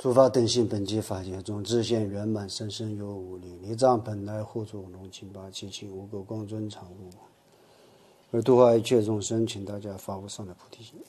诸法等性本寂法界中，自现圆满，生生有无力。离障本来护主龙情八七情无垢光尊常物，而度化一切众生，请大家发无上的菩提心。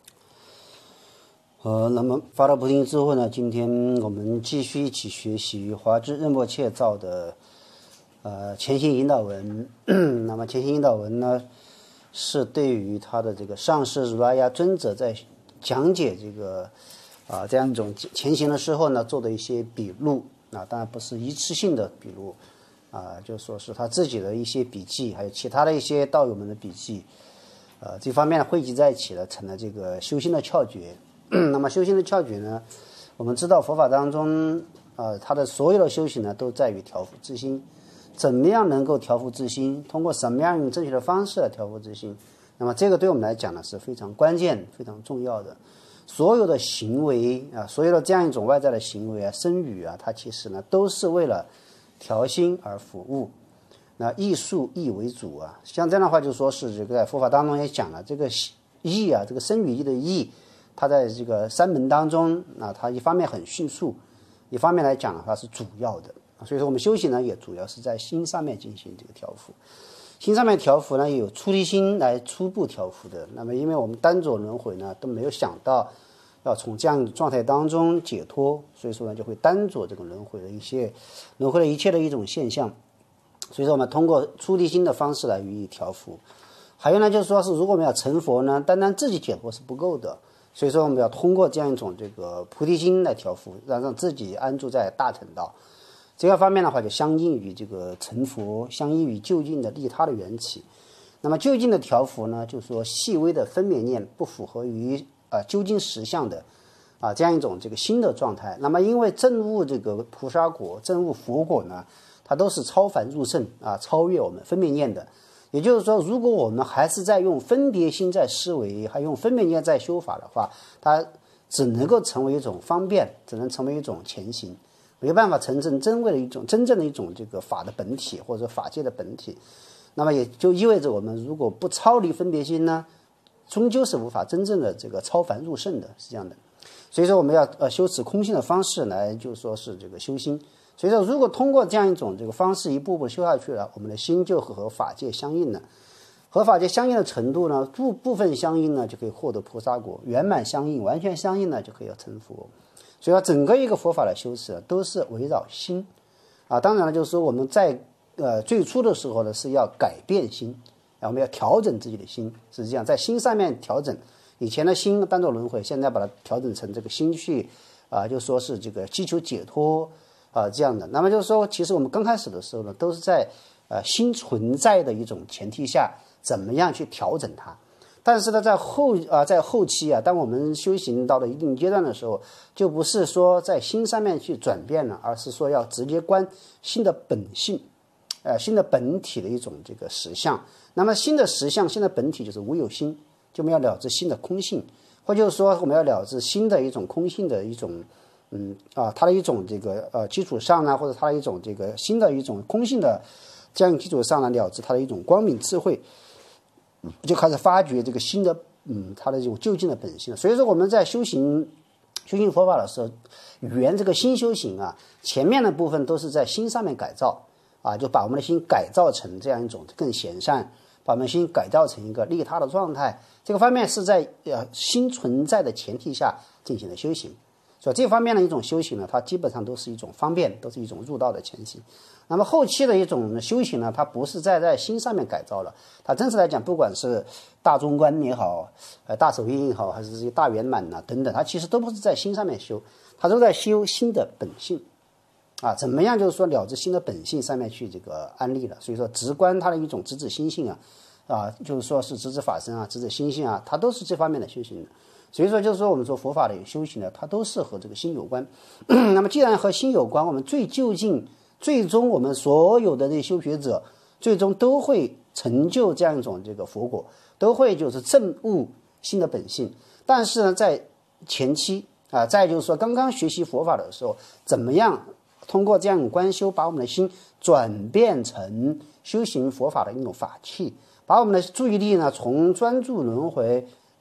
那么发了菩提心之后呢，今天我们继续一起学习华智仁波切造的前行引导文。那么前行引导文呢，是对于他的这个上师如来呀尊者在讲解这个这样一种前行的时候呢，做的一些笔录当然不是一次性的笔录就说是他自己的一些笔记，还有其他的一些道友们的笔记这方面汇集在一起了，成了这个修心的窍诀。那么修心的窍诀呢，我们知道佛法当中它的所有的修行呢，都在于调伏自心。怎么样能够调伏自心？通过什么样用正确的方式来调伏自心？那么这个对我们来讲呢，是非常关键、非常重要的。所有的行为所有的这样一种外在的行为身语它其实呢都是为了调心而服务。那义术义为主像这样的话就说是这个在佛法当中也讲了，这个义这个身语意的义，它在这个三门当中它一方面很迅速，一方面来讲它是主要的。所以说我们修行呢也主要是在心上面进行这个调伏。心上面调伏呢，也有出离心来初步调伏的。那么因为我们单着轮回呢都没有想到要从这样的状态当中解脱，所以说呢就会单着这个轮回的一切的一种现象。所以说我们通过出离心的方式来予以调伏。还有呢就是说是如果我们要成佛呢，单单自己解脱是不够的，所以说我们要通过这样一种这个菩提心来调伏，让自己安住在大乘道。这个方面的话就相应于这个成佛，相应于究竟的利他的缘起。那么究竟的调伏呢，就是说细微的分别念不符合于究竟实相的这样一种这个新的状态。那么因为证悟这个菩萨果，证悟佛果呢，它都是超凡入圣超越我们分别念的。也就是说，如果我们还是在用分别心在思维，还用分别念在修法的话，它只能够成为一种方便，只能成为一种前行，没有办法真正的真正的一种这个法的本体，或者法界的本体。那么也就意味着我们如果不超离分别心呢，终究是无法真正的这个超凡入圣的，是这样的。所以说我们要修持空性的方式来就是说是这个修心。所以说如果通过这样一种这个方式一步步修下去了，我们的心就和法界相应了。和法界相应的程度呢，部分相应呢就可以获得菩萨果，圆满相应完全相应呢就可以成佛。所以说整个一个佛法的修持都是围绕心当然了就是说我们在最初的时候呢是要改变心我们要调整自己的心，是这样在心上面调整。以前的心单着轮回，现在把它调整成这个心去就说是这个祈求解脱这样的。那么就是说其实我们刚开始的时候呢都是在心存在的一种前提下怎么样去调整它。但是呢在后期当我们修行到了一定阶段的时候，就不是说在心上面去转变了，而是说要直接观心的本性心的本体的一种这个实相。那么心的实相，心的本体就是无有心，就我们要了知心的空性，或者就是说我们要了知心的一种空性的一种它的一种这个基础上呢，或者它的一种这个新的一种空性的这样基础上呢，了知它的一种光明智慧，就开始发掘这个心的它的这种究竟的本性了。所以说我们在修行佛法的时候，圆这个心修行前面的部分都是在心上面改造就把我们的心改造成这样一种更贤善，把我们心改造成一个利他的状态。这个方面是在心存在的前提下进行的修行。所以这方面的一种修行呢，它基本上都是一种方便，都是一种入道的前行。那么后期的一种修行呢，它不是在心上面改造了，它真实来讲，不管是大中观也好大手印也好，还是这些大圆满等等，它其实都不是在心上面修，它都在修心的本性怎么样就是说了知心的本性上面去这个安立了。所以说直观它的一种直指心性就是说是直指法身直指心性它都是这方面的修行的。所以说就是说我们说佛法的修行呢，它都是和这个心有关那么既然和心有关，我们最终我们所有的这些修学者最终都会成就这样一种这个佛果，都会就是证悟心的本性。但是呢在前期再就是说刚刚学习佛法的时候，怎么样通过这样一种观修把我们的心转变成修行佛法的一种法器，把我们的注意力呢从专注轮回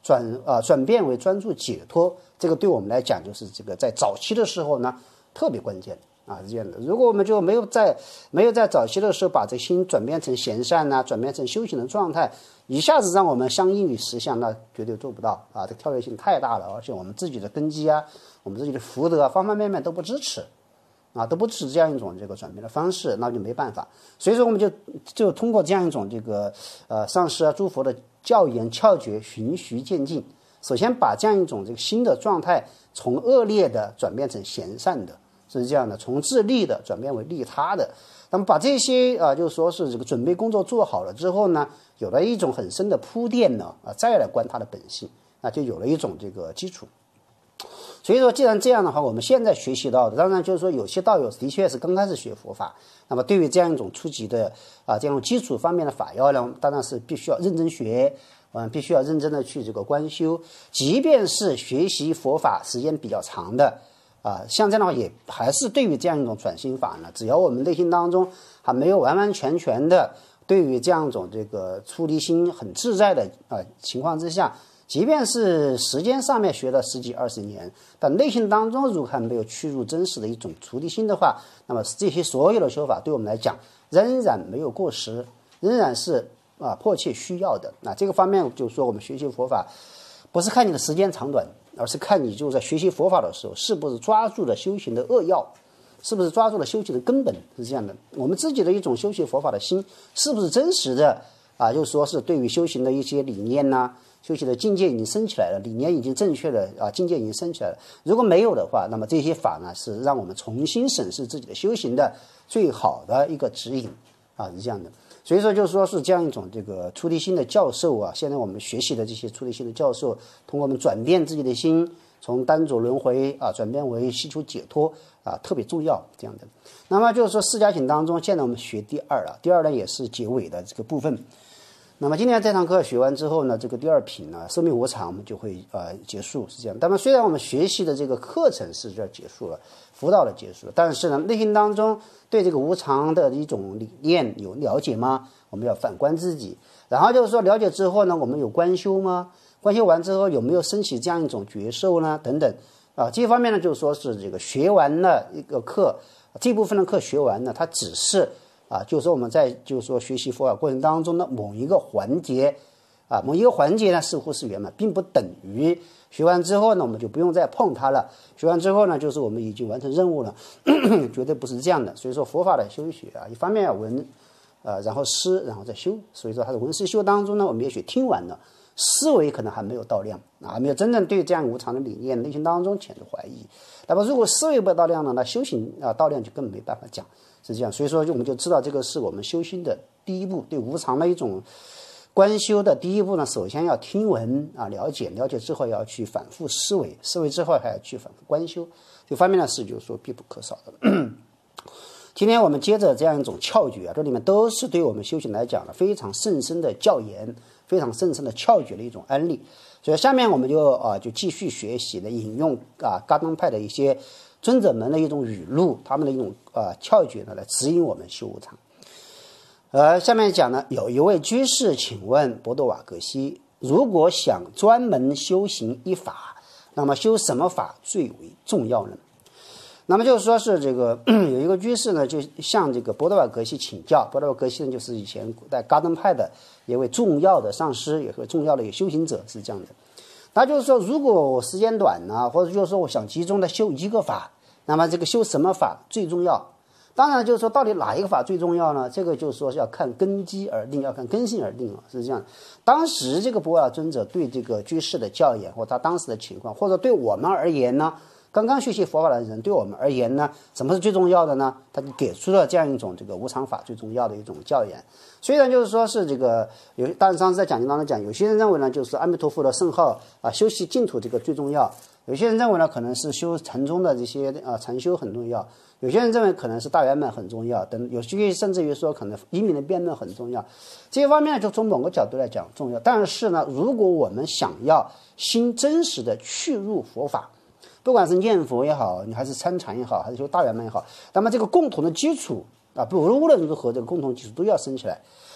转变为专注解脱，这个对我们来讲就是这个在早期的时候呢特别关键是这样的。如果我们就没有在早期的时候把这心转变成闲善转变成修行的状态，一下子让我们相应于实相，那绝对做不到这跳跃性太大了，而且我们自己的根基我们自己的福德方方面面都不支持都不支持这样一种这个转变的方式，那就没办法。所以说我们就通过这样一种这个上师诸佛的教言窍诀，循序渐进，首先把这样一种这个新的状态从恶劣的转变成贤善的，是这样的，从自利的转变为利他的。那么把这些就说是这个准备工作做好了之后呢，有了一种很深的铺垫呢再来观它的本性，就有了一种这个基础。所以说既然这样的话，我们现在学习到的，当然就是说有些道友的确是刚开始学佛法，那么对于这样一种初级的这样基础方面的法要呢，当然是必须要认真学，必须要认真的去这个观修。即便是学习佛法时间比较长的像这样的话，也还是对于这样一种转心法呢，只要我们内心当中还没有完完全全的对于这样一种这个出离心很自在的情况之下，即便是时间上面学了10几20年，但内心当中如果还没有趋入真实的一种出离心的话，那么这些所有的修法对我们来讲仍然没有过时，仍然是迫切需要的。这个方面就是说我们学习佛法不是看你的时间长短，而是看你就在学习佛法的时候是不是抓住了修行的扼要，是不是抓住了修行的根本，是这样的。我们自己的一种修习佛法的心是不是真实的就是说是对于修行的一些理念修行的境界已经升起来了，理念已经正确了境界已经升起来了。如果没有的话，那么这些法呢是让我们重新审视自己的修行的最好的一个指引是这样的。所以说就是说是这样一种这个出离心的教授现在我们学习的这些出离心的教授，通过我们转变自己的心，从单着轮回转变为希求解脱特别重要这样的。那么就是说四加行当中，现在我们学第二了，第二呢也是结尾的这个部分。那么今天这堂课学完之后呢，这个第二品呢生命无常我们就会结束，是这样。那么虽然我们学习的这个课程是这结束了，辅导的结束了，但是呢内心当中对这个无常的一种理念有了解吗？我们要反观自己。然后就是说了解之后呢，我们有观修吗？观修完之后有没有升起这样一种觉受呢？等等这方面呢就是说是这个学完了一个课，这部分的课学完了，它只是就是说我们在就是说学习佛法过程当中的某一个环节某一个环节呢似乎是圆满，并不等于学完之后呢我们就不用再碰它了，学完之后呢就是我们已经完成任务了绝对不是这样的。所以说佛法的修学一方面要闻然后思，然后再修。所以说它的闻思修当中呢，我们也许听完了，思维可能还没有到量还没有真正对这样无常的理念内心当中潜着怀疑。那么如果思维不到量呢，那修行到量就根本没办法讲，是这样。所以说我们就知道这个是我们修心的第一步，对无常的一种观修的第一步呢，首先要听闻了解之后要去反复思维，思维之后还要去反复观修，这方面的事就是说必不可少的今天我们接着这样一种窍诀这里面都是对我们修行来讲的非常甚深的教言，非常甚深的窍诀的一种案例。所以下面我们就继续学习的引用噶当派的一些尊者们的一种语录，他们的一种窍诀呢来指引我们修无常。下面讲呢，有一位居士请问博多瓦格西，如果想专门修行一法，那么修什么法最为重要呢？那么就是说是这个有一个居士呢就向这个博多瓦格西请教，博多瓦格西呢就是以前古代噶当派的一位重要的上师，也是重要的一个修行者，是这样的。那就是说如果我时间短呢，或者就是说我想集中的修一个法，那么这个修什么法最重要？当然就是说到底哪一个法最重要呢？这个就是说是要看根基而定，要看根性而定是这样。当时这个博瓦尊者对这个居士的教言，或他当时的情况，或者对我们而言呢，刚刚学习佛法的人对我们而言呢，什么是最重要的呢？他就给出了这样一种这个无常法最重要的一种教言。虽然就是说是这个当然上次在讲经当中讲，有些人认为呢就是阿弥陀佛的圣号修习净土这个最重要，有些人认为呢可能是修禅宗的这些禅修很重要，有些人认为可能是大圆满很重要等，有些甚至于说可能因明的辩论很重要。这些方面就从某个角度来讲重要，但是呢如果我们想要心真实的去入佛法，不管是念佛也好，你还是参禅也好，还是修大圆满也好，那么这个共同的基础无论如何这个共同基础都要升起来。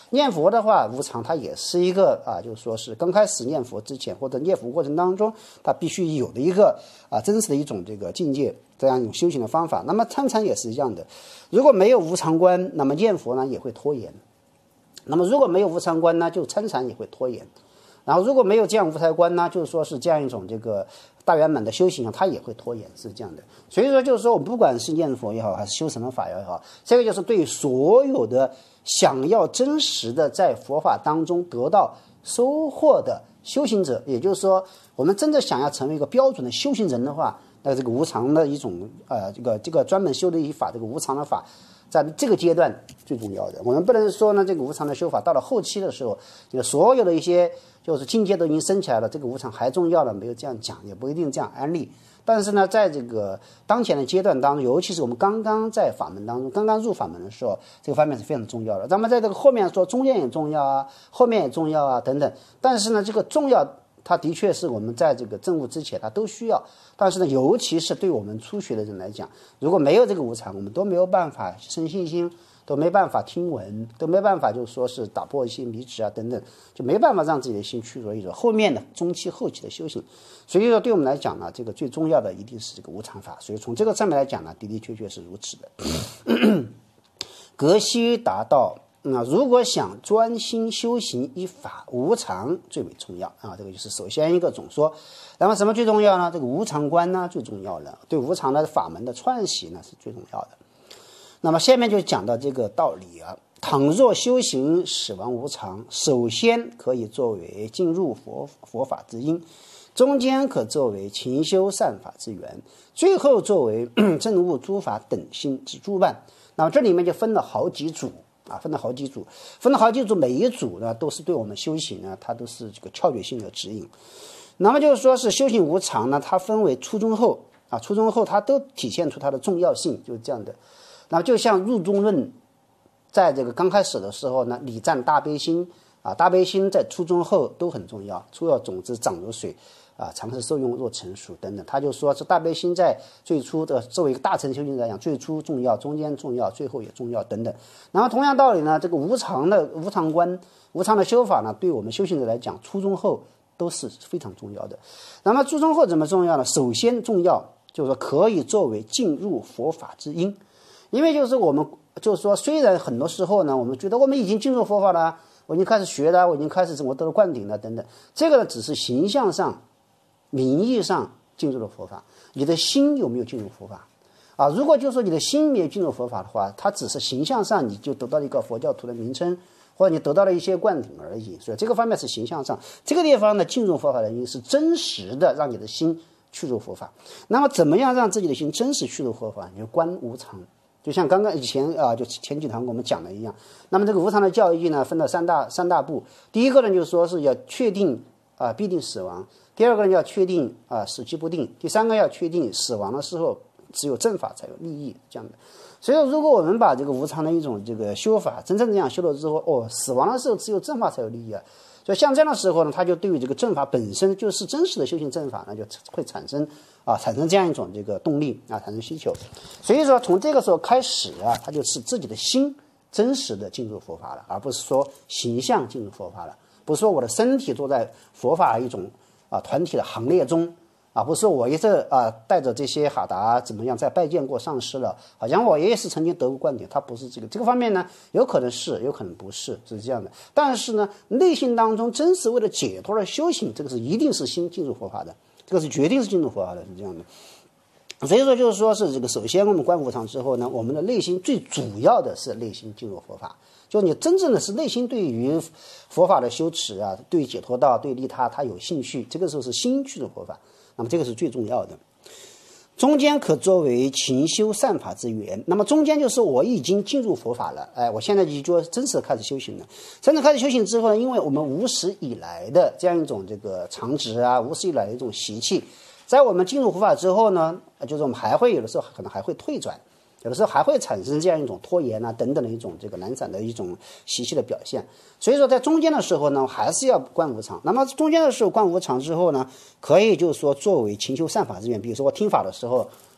念佛的话，无常它也是一个就是说是刚开始念佛之前或者念佛过程当中，它必须有的一个真实的一种这个境界，这样一种修行的方法。那么参禅也是一样的，如果没有无常观，那么念佛呢也会拖延。那么如果没有无常观呢，就参禅也会拖延。然后如果没有这样无常观呢，就是说是这样一种这个大圆满的修行，它也会拖延，是这样的。所以说就是说，我们不管是念佛也好，还是修什么法也好，这个就是对所有的想要真实的在佛法当中得到收获的修行者，也就是说，我们真的想要成为一个标准的修行人的话，那这个无常的一种这个专门修的一法，这个无常的法，在这个阶段最重要的。我们不能说呢，这个无常的修法到了后期的时候，这个所有的一些就是境界都已经升起来了，这个无常还重要了，没有这样讲，也不一定这样安利。但是呢，在这个当前的阶段当中，尤其是我们刚刚在法门当中，刚刚入法门的时候，这个方面是非常重要的。那么在这个后面说中间也重要啊，后面也重要啊等等。但是呢，这个重要，它的确是我们在这个证悟之前它都需要。但是呢，尤其是对我们初学的人来讲，如果没有这个无常，我们都没有办法生信心，都没办法听闻，都没办法就是说是打破一些迷执啊等等，就没办法让自己的心去做一种后面的中期后期的修行。所以说对我们来讲呢，这个最重要的一定是这个无常法。所以从这个上面来讲呢，的的确确是如此的。格西达到如果想专心修行一法，无常最为重要这个就是首先一个总说。那么什么最重要呢？这个无常观呢最重要了，对无常的法门的串习呢是最重要的。那么下面就讲到这个道理啊。倘若修行死亡无常，首先可以作为进入佛法之因，中间可作为勤修善法之源，最后作为证悟诸法等心之诸伴。那么这里面就分了好几组分了好几组，每一组呢都是对我们修行呢，它都是这个窍诀性的指引。那么就是说是修行无常呢，它分为初中后初中后它都体现出它的重要性，就是这样的。那么就像入中论在这个刚开始的时候呢，礼赞大悲心大悲心在初中后都很重要，初要种子长如水常是受用若成熟等等。他就说这大悲心在最初的作为一个大乘修行者来讲，最初重要，中间重要，最后也重要等等。那么同样道理呢，这个无常观、无常的修法呢，对我们修行者来讲，初中后都是非常重要的。那么初中后怎么重要呢？首先重要就是说可以作为进入佛法之因。因为就是我们就是说，虽然很多时候呢，我们觉得我们已经进入佛法了，我已经开始学了，我已经开始我得了灌顶了等等，这个只是形象上、名义上进入了佛法，你的心有没有进入佛法如果就是说你的心没有进入佛法的话，它只是形象上你就得到了一个佛教徒的名称，或者你得到了一些灌顶而已。所以这个方面是形象上，这个地方呢，进入佛法的因是真实的让你的心去入佛法。那么怎么样让自己的心真实去入佛法？你就观无常。就像刚刚以前就前几堂我们讲的一样。那么这个无常的教义呢，分了三大步。第一个呢，就是说是要确定必定死亡；第二个呢，要确定死期不定；第三个要确定死亡的时候只有正法才有利益，这样的。所以如果我们把这个无常的一种这个修法真正这样修了之后，死亡的时候只有正法才有利益所以像这样的时候呢，它就对于这个正法本身就是真实的修行正法呢，就会产生这样一种这个动力产生需求。所以说从这个时候开始它就是自己的心真实的进入佛法了，而不是说形象进入佛法了，不是说我的身体坐在佛法一种团体的行列中不是我一直带着这些哈达怎么样在拜见过上师了，好像我也是曾经得过灌顶，他不是这个方面呢，有可能是，有可能不是，是这样的。但是呢，内心当中真是为了解脱而修行，这个是一定是心进入佛法的，这个是决定是进入佛法的，是这样的。所以说就是说是这个，首先我们观无常之后呢，我们的内心最主要的是内心进入佛法，就你真正的是内心对于佛法的修持对解脱道、对利他，他有兴趣，这个时候是心去入佛法。那么这个是最重要的。中间可作为勤修善法之源。那么中间就是我已经进入佛法了，我现在就真实的开始修行了。真正开始修行之后呢，因为我们无始以来的这样一种这个常执无始以来的一种习气，在我们进入佛法之后呢，就是我们还会有的时候可能还会退转，有的时候还会产生这样一种拖延等等的一种这个懒散的一种习气的表现。所以说在中间的时候呢，还是要观无常。那么中间的时候观无常之后呢，可以就是说作为勤修善法之源。比如说我听法的时候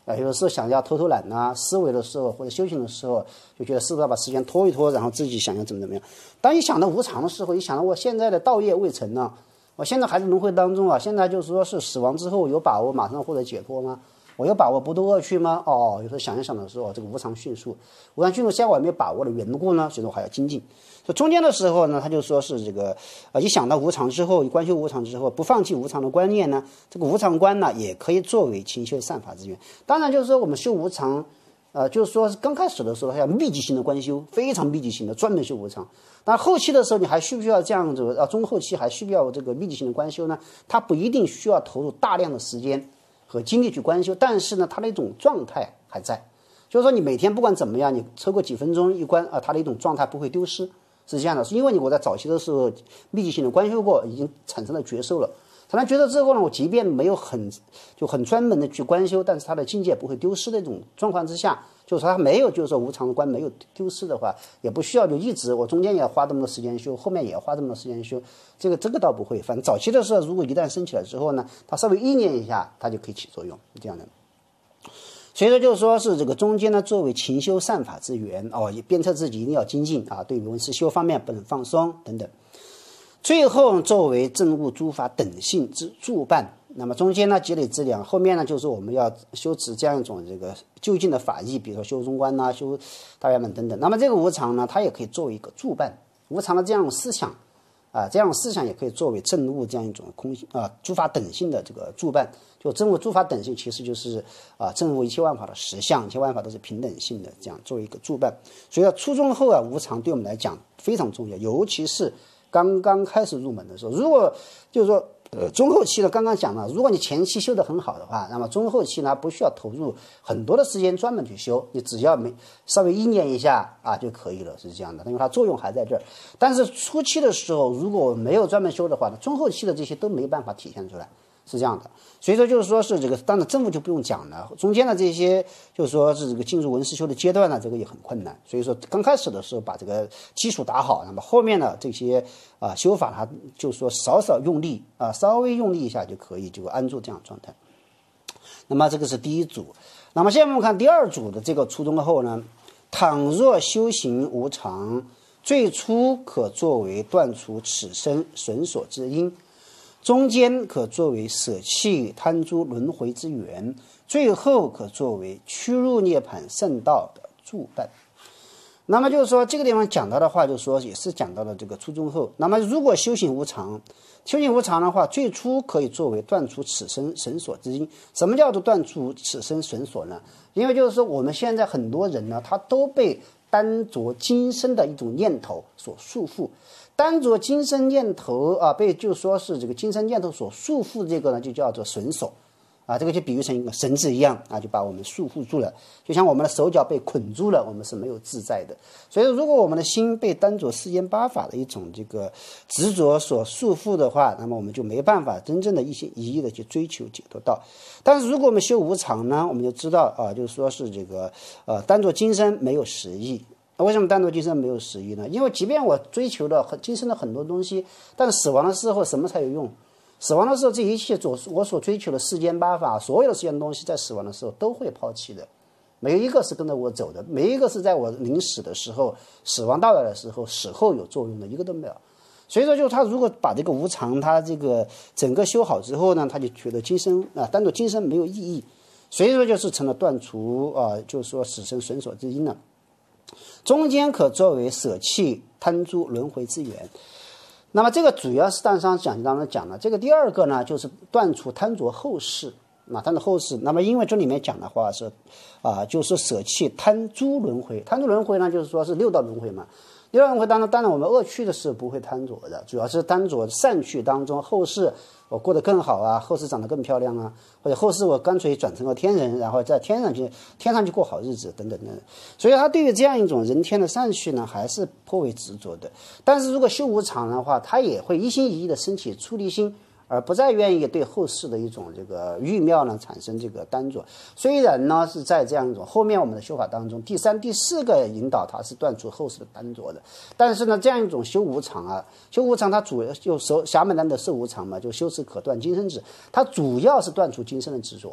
有的时候想要偷懒呐，思维的时候或者修行的时候，就觉得是不是要把时间拖一拖，然后自己想要怎么样。当一想到无常的时候，一想到我现在的道业未成呢，我现在还在轮回当中啊，现在就是说是死亡之后有把握马上获得解脱吗？我有把握不堕恶趣吗？有时候想一想的时候，这个无常迅速，像我没有把握的缘故呢，所以说我还要精进。所以中间的时候呢，他就说是这个一想到无常之后，观修无常之后，不放弃无常的观念呢，这个无常观呢也可以作为勤修善法之源。当然就是说我们修无常，就是说刚开始的时候还要密集性的观修，非常密集性的专门修无常。但后期的时候你还需不需要这样子？中后期还需不需要这个密集性的观修呢？它不一定需要投入大量的时间和精力去观修，但是呢，它的一种状态还在。就是说你每天不管怎么样，你抽个几分钟一观它的一种状态不会丢失。是这样的，是因为我在早期的时候密集性的观修过，已经产生了觉受了。产生觉受之后呢，我即便没有很专门的去观修，但是它的境界不会丢失的一种状况之下，就是说它没有就是说无常的观没有丢失的话，也不需要就一直我中间也要花这么多时间修，后面也要花这么多时间修，这个倒不会。反正早期的时候，如果一旦升起来之后呢，它稍微意念一下，它就可以起作用，这样的。所以说就是说是这个中间呢，作为勤修善法之源也鞭策自己一定要精进对于闻思修方面不能放松等等。最后作为证悟诸法等性之助伴，那么中间呢积累资粮，后面呢就是我们要修持这样一种这个就近的法义，比如说修中观呐、修大圆满等等。那么这个无常呢，它也可以作为一个助伴，无常的这样思想这样思想也可以作为证悟这样一种诸法等性的这个助伴。就证悟诸法等性，其实就是证悟一切万法的实相，一切万法都是平等性的，这样作为一个助伴。所以初中后无常对我们来讲非常重要，尤其是刚刚开始入门的时候。如果就是说中后期呢，刚刚讲了，如果你前期修得很好的话，那么中后期呢不需要投入很多的时间专门去修，你只要稍微意念一下就可以了，是这样的，因为它作用还在这儿。但是初期的时候，如果没有专门修的话呢，中后期的这些都没办法体现出来，是这样的。所以说就是说是这个，当然证悟就不用讲了，中间的这些就是说是这个进入闻思修的阶段呢，这个也很困难。所以说刚开始的时候把这个基础打好，那么后面的这些修法它就是说稍用力稍微用力一下就可以就安住这样的状态。那么这个是第一组。那么现在我们看第二组的这个初中后呢，倘若修行无常，最初可作为断除此生损所之因，中间可作为舍弃贪诸轮回之源，最后可作为趋入涅槃圣道的助伴。那么就是说这个地方讲到的话，就是说也是讲到了这个初中后。那么如果修行无常的话，最初可以作为断除此生绳索之因。什么叫做断除此生绳索呢？因为就是说我们现在很多人呢，他都被单着今生的一种念头所束缚。单着今生念头被就说是这个今生念头所束缚，这个呢就叫做绳索这个就比喻成一个绳子一样就把我们束缚住了，就像我们的手脚被捆住了，我们是没有自在的。所以如果我们的心被单着世间八法的一种这个执着所束缚的话，那么我们就没办法真正的一心一意的去追求解脱道。但是如果我们修无常呢，我们就知道就是说是这个单着今生没有实义。为什么单着今生没有实义呢？因为即便我追求了今生的很多东西，但是死亡的时候什么才有用？死亡的时候，这一切我所追求的世间八法，所有的世间东西，在死亡的时候都会抛弃的，没有一个是跟着我走的，没一个是在我临死的时候、死亡到来的时候、死后有作用的，一个都没有。所以说，就他如果把这个无常，他这个整个修好之后呢，他就觉得今生单独今生没有意义，所以说就是成了断除就是说死生损所之因了。中间可作为舍弃贪诸轮回之源。那么这个主要是大上讲当中讲了，这个第二个呢就是断除贪着后世贪着后世。那么因为这里面讲的话是就是舍弃贪诸轮回。贪诸轮回呢就是说是六道轮回嘛。六道轮回当中，当然我们恶趣的是不会贪着的，主要是贪着善趣当中，后世我过得更好后世长得更漂亮或者后世我干脆转成了天人，然后在天上去过好日子等等等等。所以他对于这样一种人天的善趣呢，还是颇为执着的。但是如果修无常的话，他也会一心一意的升起出离心，而不再愿意对后世的一种这个欲妙呢产生这个单着。虽然呢是在这样一种后面我们的修法当中，第三、第四个引导它是断除后世的单着的，但是呢这样一种修无常修无常它主要就侠门难得摄无常嘛，就修持可断今生止，它主要是断除今生的执着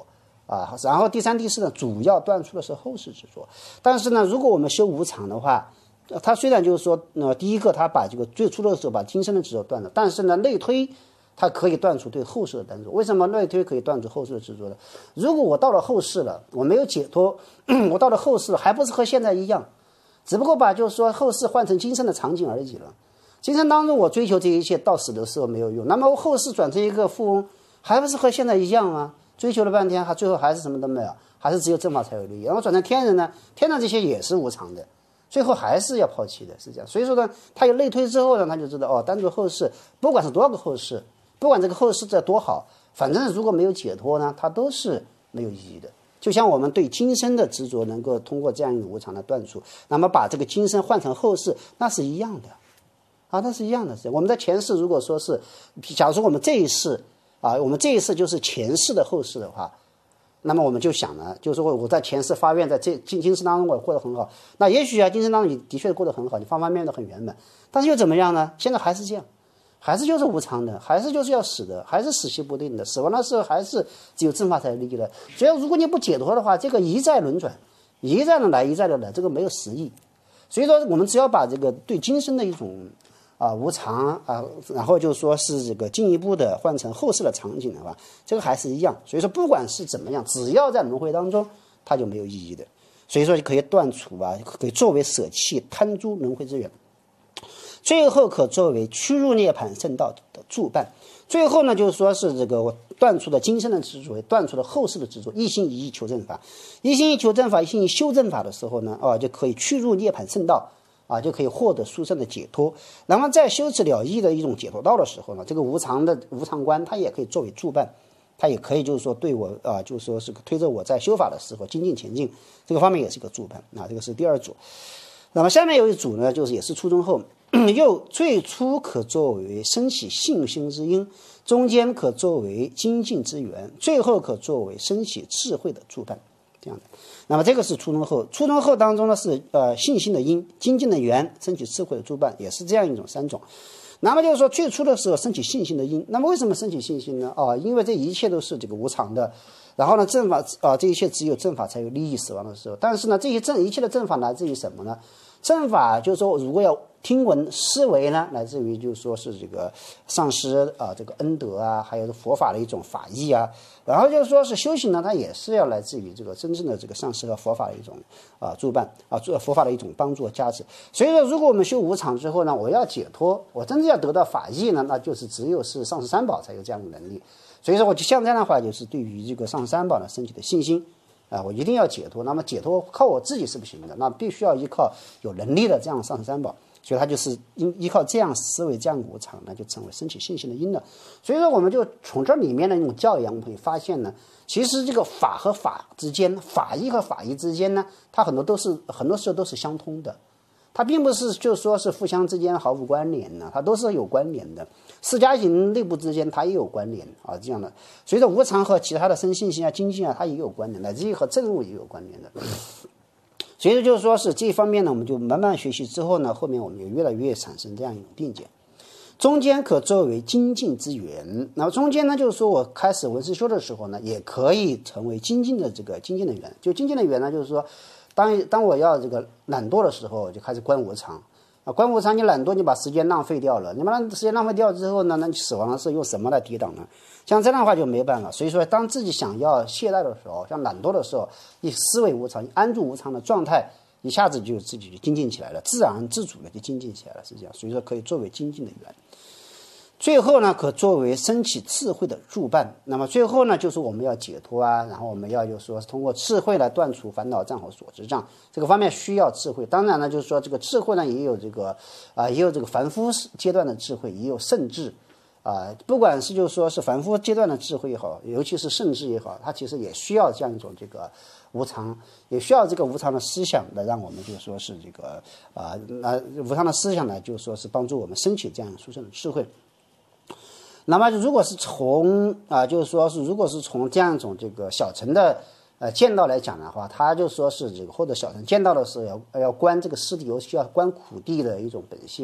然后第三、第四呢，主要断除的是后世执着。但是呢，如果我们修无常的话，它虽然就是说，第一个它把这个最初的时候把今生的执着断了，但是呢，内推它可以断除对后世的执着。为什么内推可以断除后世的执着呢？如果我到了后世了，我没有解脱，我到了后世还不是和现在一样，只不过把就是说后世换成今生的场景而已了。今生当中我追求这一切，到死的时候没有用，那么后世转成一个富翁，还不是和现在一样吗？追求了半天，最后还是什么都没有，还是只有正法才有利益。然后转成天人呢，天人这些也是无常的，最后还是要抛弃的，是这样。所以说呢，他有内推之后呢，他就知道单独后世，不管是多少个后世，不管这个后世在多好，反正如果没有解脱呢，它都是没有意义的。就像我们对今生的执着能够通过这样一种无常的断除，那么把这个今生换成后世，那是一样的那是一样的。我们在前世如果说是，假如说我们这一世我们这一世就是前世的后世的话，那么我们就想呢，就是说我在前世发愿，在今世当中我过得很好，那也许今生当中你的确过得很好，你方方面面都很圆满，但是又怎么样呢？现在还是这样，还是就是无常的，还是就是要死的，还是死期不定的，死亡的时候还是只有正法才有利益的。所以如果你不解脱的话，这个一再轮转，一再的来，一再的来，这个没有实意。所以说我们只要把这个对今生的一种无常然后就说是这个进一步的换成后世的场景的话，这个还是一样。所以说不管是怎么样，只要在轮回当中，它就没有意义的。所以说可以断除可以作为舍弃贪诸轮回之源，最后可作为趋入涅槃圣道的助伴。最后呢，就是说是这个我断除了今生的执着，断除了后世的执着，一心一意求正法，一心一求正法，一心一修正法的时候呢，就可以趋入涅槃圣道。就可以获得殊胜的解脱。那么在修持了义的一种解脱道的时候呢，这个无常观它也可以作为助伴，它也可以就是说对我就是说是推着我在修法的时候精进前进，这个方面也是一个助伴这个是第二组。那么下面有一组呢，就是也是初中后又最初可作为升起信心之因，中间可作为精进之源，最后可作为升起智慧的助伴，这样的。那么这个是初中后，初中后当中呢是信心的因，精进的源，升起智慧的助伴，也是这样一种三种。那么就是说最初的时候升起信心的因，那么为什么升起信心呢？因为这一切都是这个无常的，然后呢正法这一切只有正法才有利益死亡的时候。但是呢这些一切的正法来自于什么呢？正法就是说如果要听闻思维呢，来自于就是说是这个上师这个恩德还有佛法的一种法义然后就是说是修行呢，它也是要来自于这个真正的这个上师和佛法的一种助伴佛法的一种帮助和加持。所以说如果我们修无常之后呢，我要解脱，我真正要得到法义呢，那就是只有是上师三宝才有这样的能力。所以说我就像这样的话，就是对于这个上师三宝呢升起的信心我一定要解脱。那么解脱靠我自己是不行的，那必须要依靠有能力的这样上师三宝。所以他就是依靠这样思维这样无常呢，就成为升起信心的因了。所以说我们就从这里面的那种教养，我们可以发现呢，其实这个法和法之间，法义和法义之间呢，它很多时候都是相通的，它并不是就说是互相之间毫无关联的，它都是有关联的。释迦行内部之间它也有关联这样的。所以说无常和其他的生信心精进它也有关联，乃至于和正悟也有关联的。所以就是说是这一方面呢，我们就慢慢学习之后呢，后面我们就越来越产生这样一种定见。中间可作为精进之源，然后中间呢，就是说我开始闻思修的时候呢，也可以成为精进的源。就精进的源呢，就是说当我要这个懒惰的时候，就开始观无常观无常，你懒惰，你把时间浪费掉了，你把时间浪费掉之后呢，那你死亡的时候用什么来抵挡呢？像这样的话就没办法。所以说当自己想要懈怠的时候，像懒惰的时候，你思维无常，你安住无常的状态，一下子就自己就精进起来了，自然自主的就精进起来了，是这样。所以说可以作为精进的源。最后呢，可作为升起智慧的助伴。那么最后呢，就是我们要解脱然后我们要就是说通过智慧来断除烦恼障和所知障，这个方面需要智慧。当然呢，就是说这个智慧呢，也有这个凡夫阶段的智慧，也有圣智不管是就是说是凡夫阶段的智慧也好，尤其是圣智也好，它其实也需要这样一种这个无常，也需要这个无常的思想的，让我们就是说是这个无常的思想呢，就是说是帮助我们升起这样殊胜的智慧。那么如果是从就是说是如果是从这样一种这个小乘的见道来讲的话，他就说是这个或者小乘见道的时候要观这个师弟，尤其要观苦地的一种本性。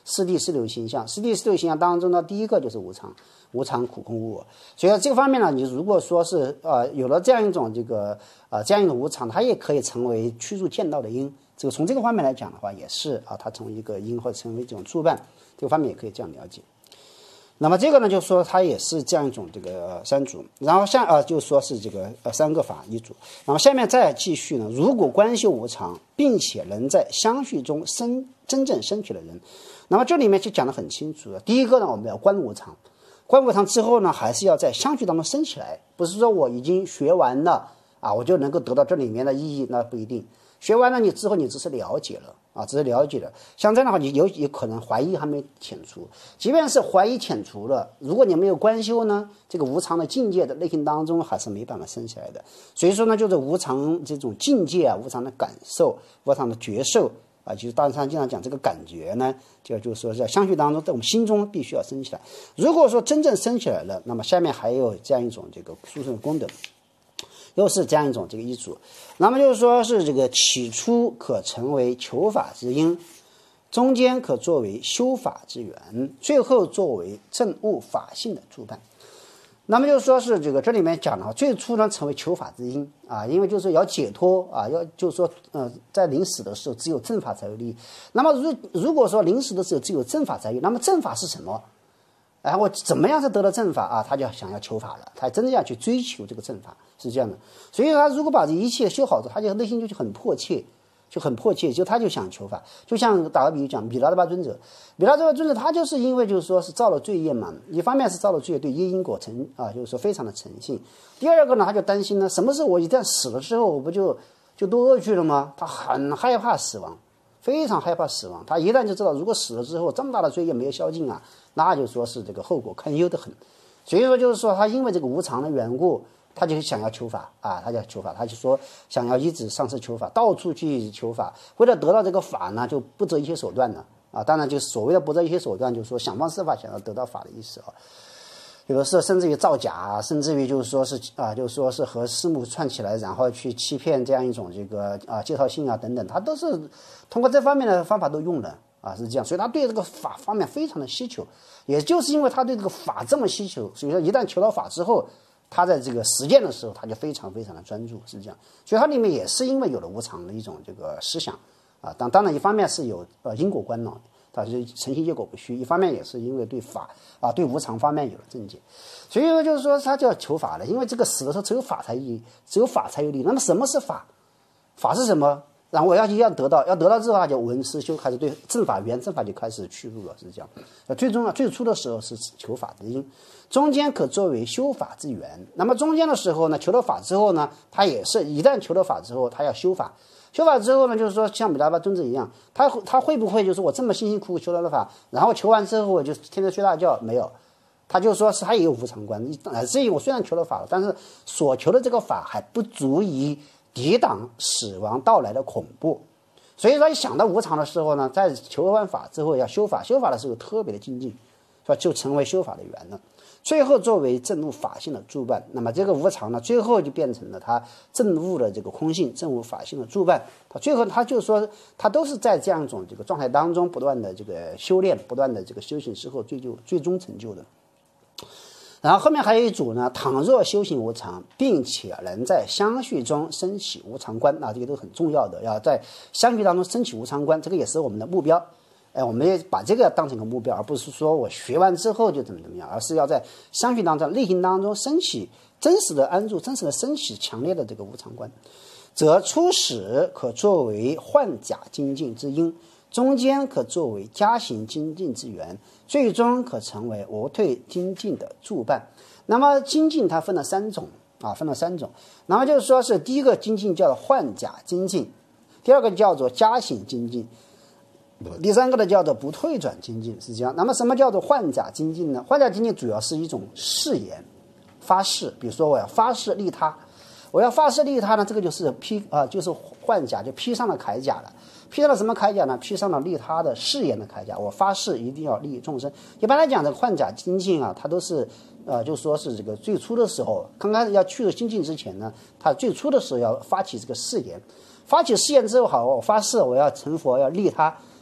四谛十六行相，四谛十六行相当中呢，第一个就是无常，无常苦空无我。所以这个方面呢，你如果说是有了这样一种这样一种无常，它也可以成为驱逐见道的因。这个从这个方面来讲的话，也是它成为一个因或者成为这种助伴，这个方面也可以这样了解。那么这个呢，就说它也是这样一种三组，然后就说是三个法一组。那么下面再继续呢，如果观修无常，并且能在相续中真正升起的人，那么这里面就讲得很清楚了。第一个呢，我们要观无常，观无常之后呢，还是要在相续当中升起来，不是说我已经学完了我就能够得到这里面的意义，那不一定。学完了你之后，你只是了解了只是了解了。像这样的话，你有可能怀疑还没遣除。即便是怀疑遣除了，如果你没有观修呢，这个无常的境界的内心当中还是没办法升起来的。所以说呢，就是无常这种境界无常的感受，无常的觉受就是大上经常讲这个感觉呢，就是说在相续当中，在我们心中必须要升起来。如果说真正升起来了，那么下面还有这样一种殊胜的功德。又是这样一种一组，那么就是说是起初可成为求法之因，中间可作为修法之源，最后作为证悟法性的助伴。那么就是说是这里面讲的最初呢成为求法之因因为就是要解脱要就是说在临死的时候只有正法才有利益。那么如果说临死的时候只有正法才有，那么正法是什么？我怎么样才得到正法他就想要求法了，他真的要去追求这个正法，是这样的。所以他如果把这一切修好之后，他就内心就很迫切，他就想求法。就像打个比喻讲，米拉德巴尊者他就是因为就是说是造了罪业嘛，一方面是造了罪业，对因果就是说非常的诚信。第二个呢，他就担心呢，什么时候我一旦死了之后，我不就堕恶趣了吗？他很害怕死亡，非常害怕死亡。他一旦就知道，如果死了之后这么大的罪业没有消尽那就说是后果堪忧的很。所以说就是说他因为这个无常的缘故，他就想要求法他就求法，他就说想要一直上师求法，到处去求法，为了得到这个法呢，就不择一切手段了当然就是所谓的不择一切手段，就是说想方设法想要得到法的意思有的是甚至于造假甚至于就是说是和师母串起来，然后去欺骗这样一种介绍信等等，他都是通过这方面的方法都用了是这样。所以他对这个法方面非常的需求，也就是因为他对这个法这么需求，所以说一旦求到法之后，他在实践的时候他就非常非常的专注，是这样。所以它里面也是因为有了无常的一种思想当然一方面是有因果观它是诚信结果不虚，一方面也是因为对法对无常方面有了正解。所以就是说他就要求法了，因为这个死的时候只有法才有利。那么什么是法？法是什么？然后我要得到之后，他就闻思修，开始对正法原正法就开始去入了，是这样。最初的时候是求法之因，中间可作为修法之源。那么中间的时候呢，求了法之后呢，他也是一旦求了法之后，他要修法。修法之后呢，就是说像米拉巴尊者一样，他会不会就是我这么辛辛苦苦求到了法，然后求完之后我就天天睡大觉？没有，他就说是他也有无常观，乃至于我虽然求了法了，但是所求的这个法还不足以抵挡死亡到来的恐怖。所以说一想到无常的时候呢，在求完法之后要修法，修法的时候特别的精进，是吧？就成为修法的源了。最后作为证悟法性的助伴，那么这个无常呢，最后就变成了他证悟的空性，证悟法性的助伴。他最后他就说，他都是在这样一种状态当中不断的修炼，不断的修行之后最终成就的。然后后面还有一组呢，倘若修行无常，并且能在相续中升起无常观，这个都很重要的，要在相续当中升起无常观，这个也是我们的目标。我们也把这个当成一个目标，而不是说我学完之后就怎么样，而是要在相续当中、内心当中升起真实的安住、真实的升起强烈的无常观，则初始可作为换甲精进之因，中间可作为加行精进之源，最终可成为无退精进的助伴。那么精进它分了三种那么就是说是第一个精进叫做换甲精进，第二个叫做加行精进，第三个呢叫做不退转精进，是这样。那么什么叫做换甲精进呢？换甲精进主要是一种誓言发誓，比如说我要发誓利他，呢，这个就是就是换甲，就披上了铠甲了。披上了什么铠甲呢？披上了利他的誓言的铠甲，我发誓一定要利益众生。一般来讲，这个换甲精进它都是就说是最初的时候，刚开始要去入精进之前呢，他最初的时候要发起誓言，发起誓言之后，好，我发誓我要成佛，要利他。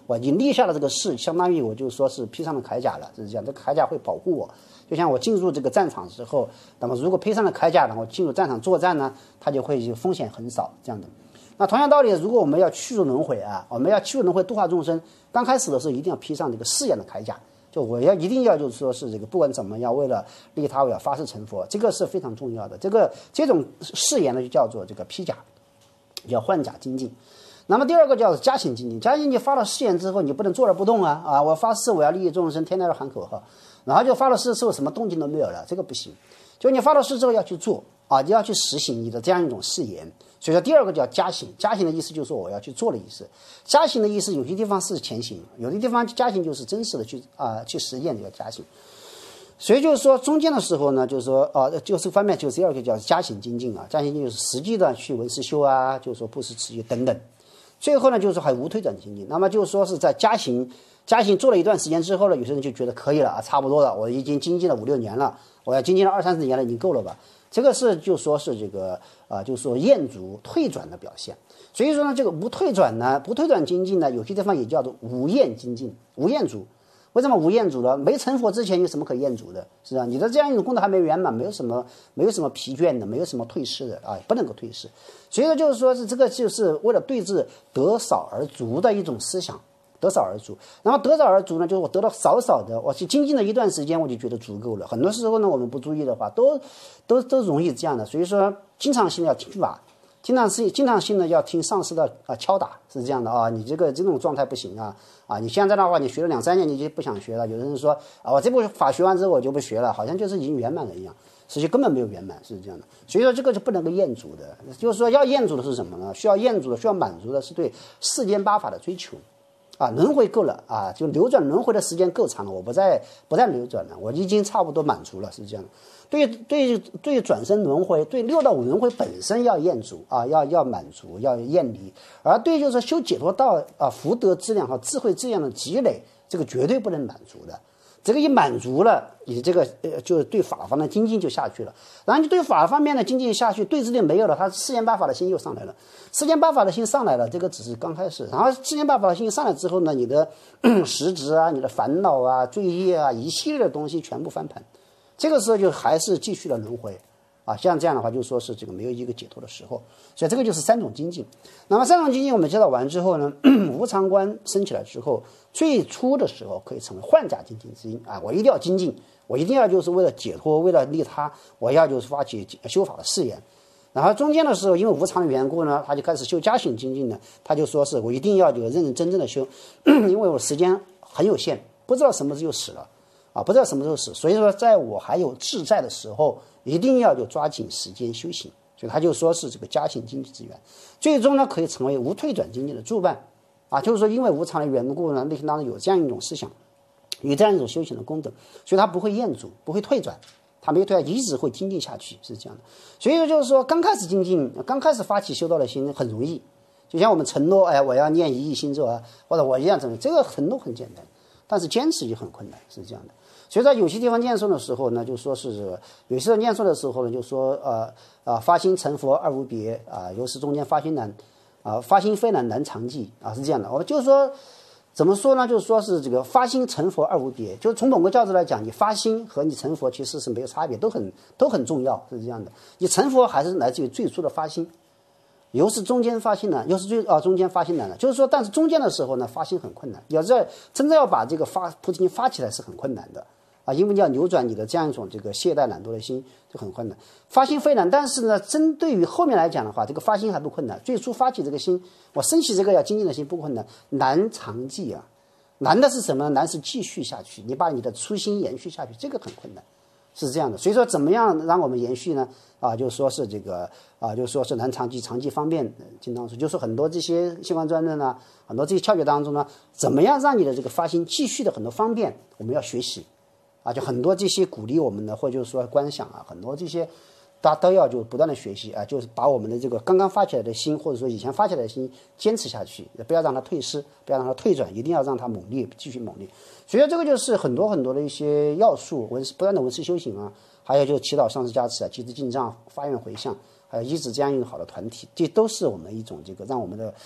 我已经立下了这个誓，相当于我就说是披上了铠甲了，是这样。这个铠甲会保护我，就像我进入这个战场之后，那么如果披上了铠甲，然后进入战场作战呢，它就会风险很少这样的。那同样道理，如果我们要去入轮回啊，我们要去入轮回度化众生，刚开始的时候一定要披上这个誓言的铠甲。就我一定要就是说是这个不管怎么样，为了利他我要发誓成佛，这个是非常重要的。这种誓言呢就叫做这个披甲，叫换甲精进。那么第二个叫加行精进，加行精进发了誓言之后，你不能坐而不动啊！我发誓我要利益众生，天天要喊口号，然后就发了誓之后什么动静都没有了，这个不行。就你发了誓之后要去做啊，你要去实行你的这样一种誓言。所以说第二个叫加行，加行的意思就是说我要去做的意思。加行的意思有些地方是前行，有的地方加行就是真实的去实践这个加行。所以就是说中间的时候呢，就是说就是方面就是第二个叫加行精进啊，加行精进就是实际的去闻思修啊，就是说布施持戒等等。最后呢，就是还有无退转精进。那么就是说是在加行做了一段时间之后呢，有些人就觉得可以了啊，差不多了，我已经精进了5、6年了，我要精进了20、30年了，已经够了吧？这个是就说是这个就是说厌足退转的表现。所以说呢，这个无退转呢，不退转精进呢，有些地方也叫做无厌精进，无厌足。为什么无厌足呢？没成佛之前有什么可厌足的？是吧？你的这样一种功德还没圆满，没有什么疲倦的，没有什么退失的啊，不能够退失。所以说就是说是这个就是为了对治得少而足的一种思想。得少而足，然后得少而足呢，就是我得到少少的，我去精进了一段时间，我就觉得足够了。很多时候呢，我们不注意的话，都容易这样的。所以说，经常性的要听法，经常性的要听上师的敲打，是这样的啊。你这种状态不行啊！你现在的话，你学了2、3年，你就不想学了。有的人说我这部法学完之后我就不学了，好像就是已经圆满了一样，实际根本没有圆满，是这样的。所以说这个是不能够厌足的，就是说要厌足的是什么呢？需要厌足的，需要满足的是对世间八法的追求。轮回够了啊，就流转轮回的时间够长了，我不再流转了，我已经差不多满足了，是这样的。对转生轮回，对6道5轮回本身要厌足啊，要满足，要厌离。而对就是修解脱道福德资粮和智慧资粮的积累，这个绝对不能满足的。这个一满足了，你这个就是对法方的精进就下去了。然后你对法方面的精进下去，对治力没有了，他世间八法的心又上来了。世间八法的心上来了，这个只是刚开始。然后世间八法的心上来之后呢，你的实质啊、你的烦恼啊、罪业啊，一系列的东西全部翻盘。这个时候就还是继续的轮回啊。像这样的话，就说是这个没有一个解脱的时候。所以这个就是3种精进。那么3种精进我们介绍完之后呢，无常观升起来之后，最初的时候可以成为换甲精进之因啊！我一定要精进，我一定要就是为了解脱，为了利他，我要就是发起修法的誓言。然后中间的时候，因为无常的缘故呢，他就开始修加行精进了。他就说是我一定要就认认真真的修，因为我时间很有限，不知道什么时候死了啊，不知道什么时候死，所以说在我还有志在的时候，一定要就抓紧时间修行。所以他就说是这个加行精进之源，最终呢可以成为无退转精进的助伴啊，就是说因为无常的缘故呢，内心当中有这样一种思想，有这样一种修行的功德，所以他不会厌足，不会退转，他没有退转，一直会精进下去，是这样的。所以就是说刚开始精进，刚开始发起修道的心很容易，就像我们承诺我要念1亿心咒啊，或者我一样怎么，这个承诺很简单，但是坚持就很困难，是这样的。所以在有些地方念诵的时候呢，就说是这个，有些念诵的时候呢，就说发心成佛二无别啊，由是中间发心难啊，发心非难常记啊，是这样的。我就是说怎么说呢？就是说是这个发心成佛二无别，就是从某个角度来讲，你发心和你成佛其实是没有差别，都很重要，是这样的。你成佛还是来自于最初的发心。由是中间发心难，又是中间发心难了，就是说，但是中间的时候呢，发心很困难，要真正要把这个菩提心发起来是很困难的啊，因为你要扭转你的这样一种这个懈怠懒惰的心就很困难。发心非难，但是呢，针对于后面来讲的话，这个发心还不困难。最初发起这个心，我升起这个要精进的心不困难，难常记啊，难的是什么？难是继续下去，你把你的初心延续下去，这个很困难。是这样的，所以说怎么样让我们延续呢？就是说是这个就是说是难常记，常记方便经当中，就是很多这些相关专论呢，很多这些窍诀当中呢，怎么样让你的这个发心继续的很多方便，我们要学习就很多这些鼓励我们的，或者就是说观想很多这些大家都要就不断的学习就是把我们的这个刚刚发起来的心，或者说以前发起来的心坚持下去，不要让它退失，不要让它退转，一定要让它猛烈，继续猛烈。所以这个就是很多很多的一些要素，不断的闻思修行还有就是祈祷上师加持积极进藏，发愿回向，还有一直这样一个好的团体，这都是我们一种这个让我们的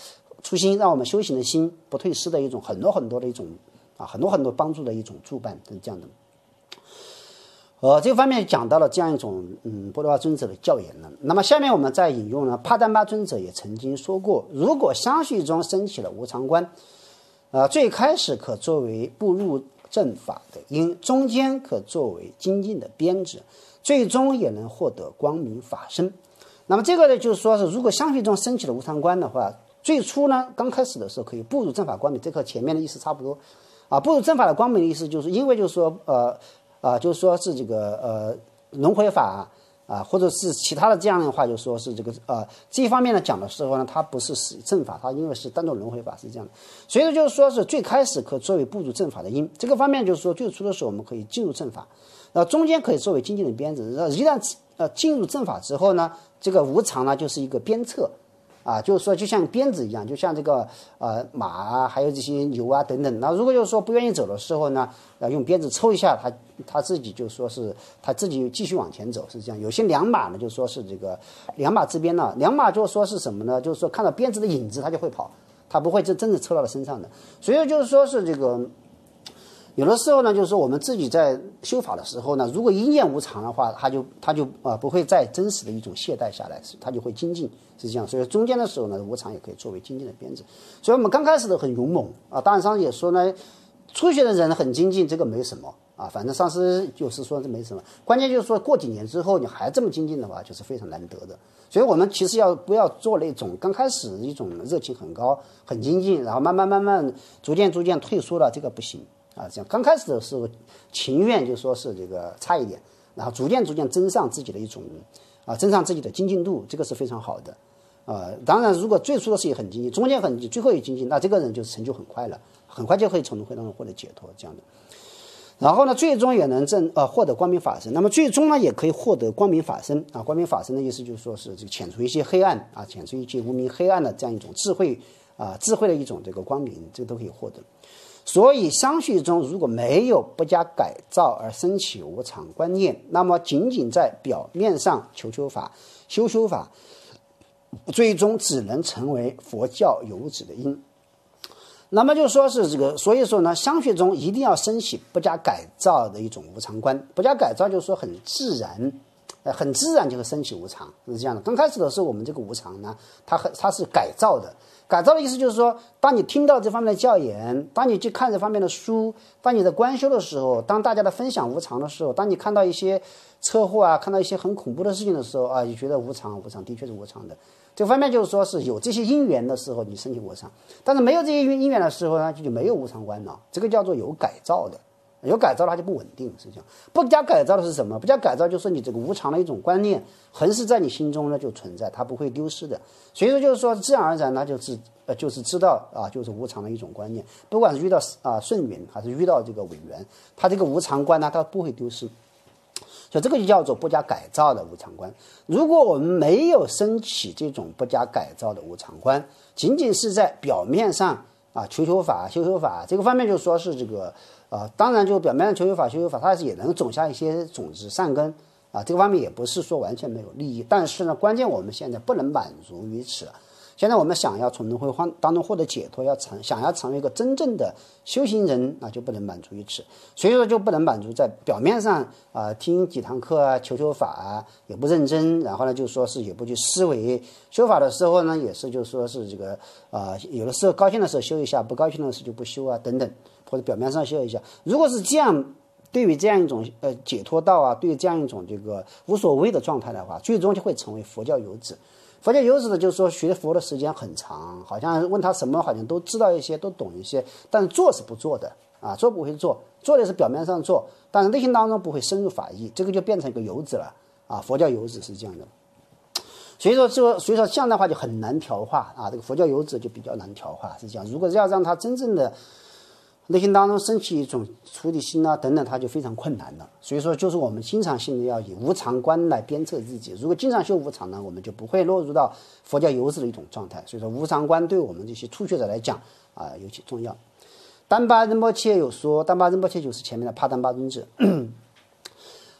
初心，让我们修行的心不退失的一种很多很多的一种很多很多帮助的一种助伴，是这样的。这个方面讲到了这样一种波罗巴尊者的教言呢。那么下面我们再引用呢，帕丹巴尊者也曾经说过，如果相续中升起了无常观，最开始可作为步入正法的因，中间可作为精进的鞭子，最终也能获得光明法身。那么这个呢，就是说是如果相续中升起了无常观的话，最初呢，刚开始的时候可以步入正法光明，这和前面的意思差不多步入正法的光明的意思就是因为就是说就是说是这个轮回法或者是其他的这样的话，就说是这个这一方面呢讲的时候呢，它不是正法，它因为是单独轮回法是这样的，所以说就是说是最开始可作为步入正法的因，这个方面就是说最初的时候我们可以进入正法，中间可以作为精进的鞭子，一旦进入正法之后呢，这个无常呢就是一个鞭策就是说就像鞭子一样，就像这个马还有这些牛等等。那如果就是说不愿意走的时候呢，用鞭子抽一下，他自己就说是他自己继续往前走，是这样。有些良马呢，就说是这个良马之鞭呢，良马就说是什么呢？就是说看到鞭子的影子，他就会跑，他不会真正抽到了身上的。所以就是说是这个。有的时候呢，就是说我们自己在修法的时候呢，如果一念无常的话，他就不会再真实的一种懈怠下来，他就会精进，是这样。所以中间的时候呢，无常也可以作为精进的鞭子。所以我们刚开始的很勇猛当然上师也说呢，初学的人很精进，这个没什么反正上师就是说这没什么，关键就是说过几年之后你还这么精进的话，就是非常难得的。所以我们其实不要做那种刚开始一种热情很高很精进，然后慢慢逐渐退缩了，这个不行这样刚开始的时候情愿就说是这个差一点，然后逐渐增上自己的一种增上自己的精进度，这个是非常好的当然如果最初的时候很精进，中间很精进，最后也精进，那这个人就成就很快了，很快就可以从轮回当中获得解脱这样的。然后呢，最终也能获得光明法身。那么最终呢，也可以获得光明法身光明法身的意思就是说是这个遣除一些黑暗遣除一些无明黑暗的这样一种智慧智慧的一种这个光明，这个都可以获得。所以相续中如果没有不加改造而升起无常观念，那么仅仅在表面上求法修法，最终只能成为佛教有子的因。那么就说是这个，所以说呢，相续中一定要升起不加改造的一种无常观。不加改造就是说很自然很自然就会升起无常，是这样的。刚开始的时候我们这个无常呢，它是改造的。改造的意思就是说，当你听到这方面的教言，当你去看这方面的书，当你在观修的时候，当大家的分享无常的时候，当你看到一些车祸看到一些很恐怖的事情的时候你觉得无常的确是无常的。这个方面就是说是有这些因缘的时候你升起无常，但是没有这些因缘的时候呢，就没有无常观了。这个叫做有改造的。有改造它就不稳定，实际上不加改造的是什么？不加改造就是你这个无常的一种观念横是在你心中呢就存在，它不会丢失的。所以说就是说自然而然它就是知道就是无常的一种观念，不管是遇到顺缘还是遇到这个违缘，它这个无常观呢它不会丢失。所以这个就叫做不加改造的无常观。如果我们没有升起这种不加改造的无常观，仅仅是在表面上求法修法，这个方面就说是这个当然就表面上求法修法，它也能种下一些种子善根这个方面也不是说完全没有利益。但是呢，关键我们现在不能满足于此。现在我们想要从轮回当中获得解脱，想要成为一个真正的修行人，那就不能满足于此。所以说就不能满足在表面上听几堂课求法也不认真，然后呢就说是也不去思维。修法的时候呢，也是就说是这个有的时候高兴的时候修一下，不高兴的时候就不修等等，或者表面上修一下。如果是这样，对于这样一种解脱道对于这样一种这个无所谓的状态的话，最终就会成为佛教有子。佛教有子的就是说学佛的时间很长，好像问他什么好像都知道一些，都懂一些，但是做是不做的做不会做，做的是表面上做，但是内心当中不会深入法义，这个就变成一个有子了佛教有子是这样的。所以说这样的话就很难调化这个佛教有子就比较难调化，是这样。如果要让他真正的内心当中升起一种出离心等等，它就非常困难了。所以说就是我们经常性的要以无常观来鞭策自己，如果经常修无常呢，我们就不会落入到佛教有子的一种状态。所以说无常观对我们这些初学者来讲尤其重要。丹巴仁波切有说，丹巴仁波切就是前面的帕丹巴尊者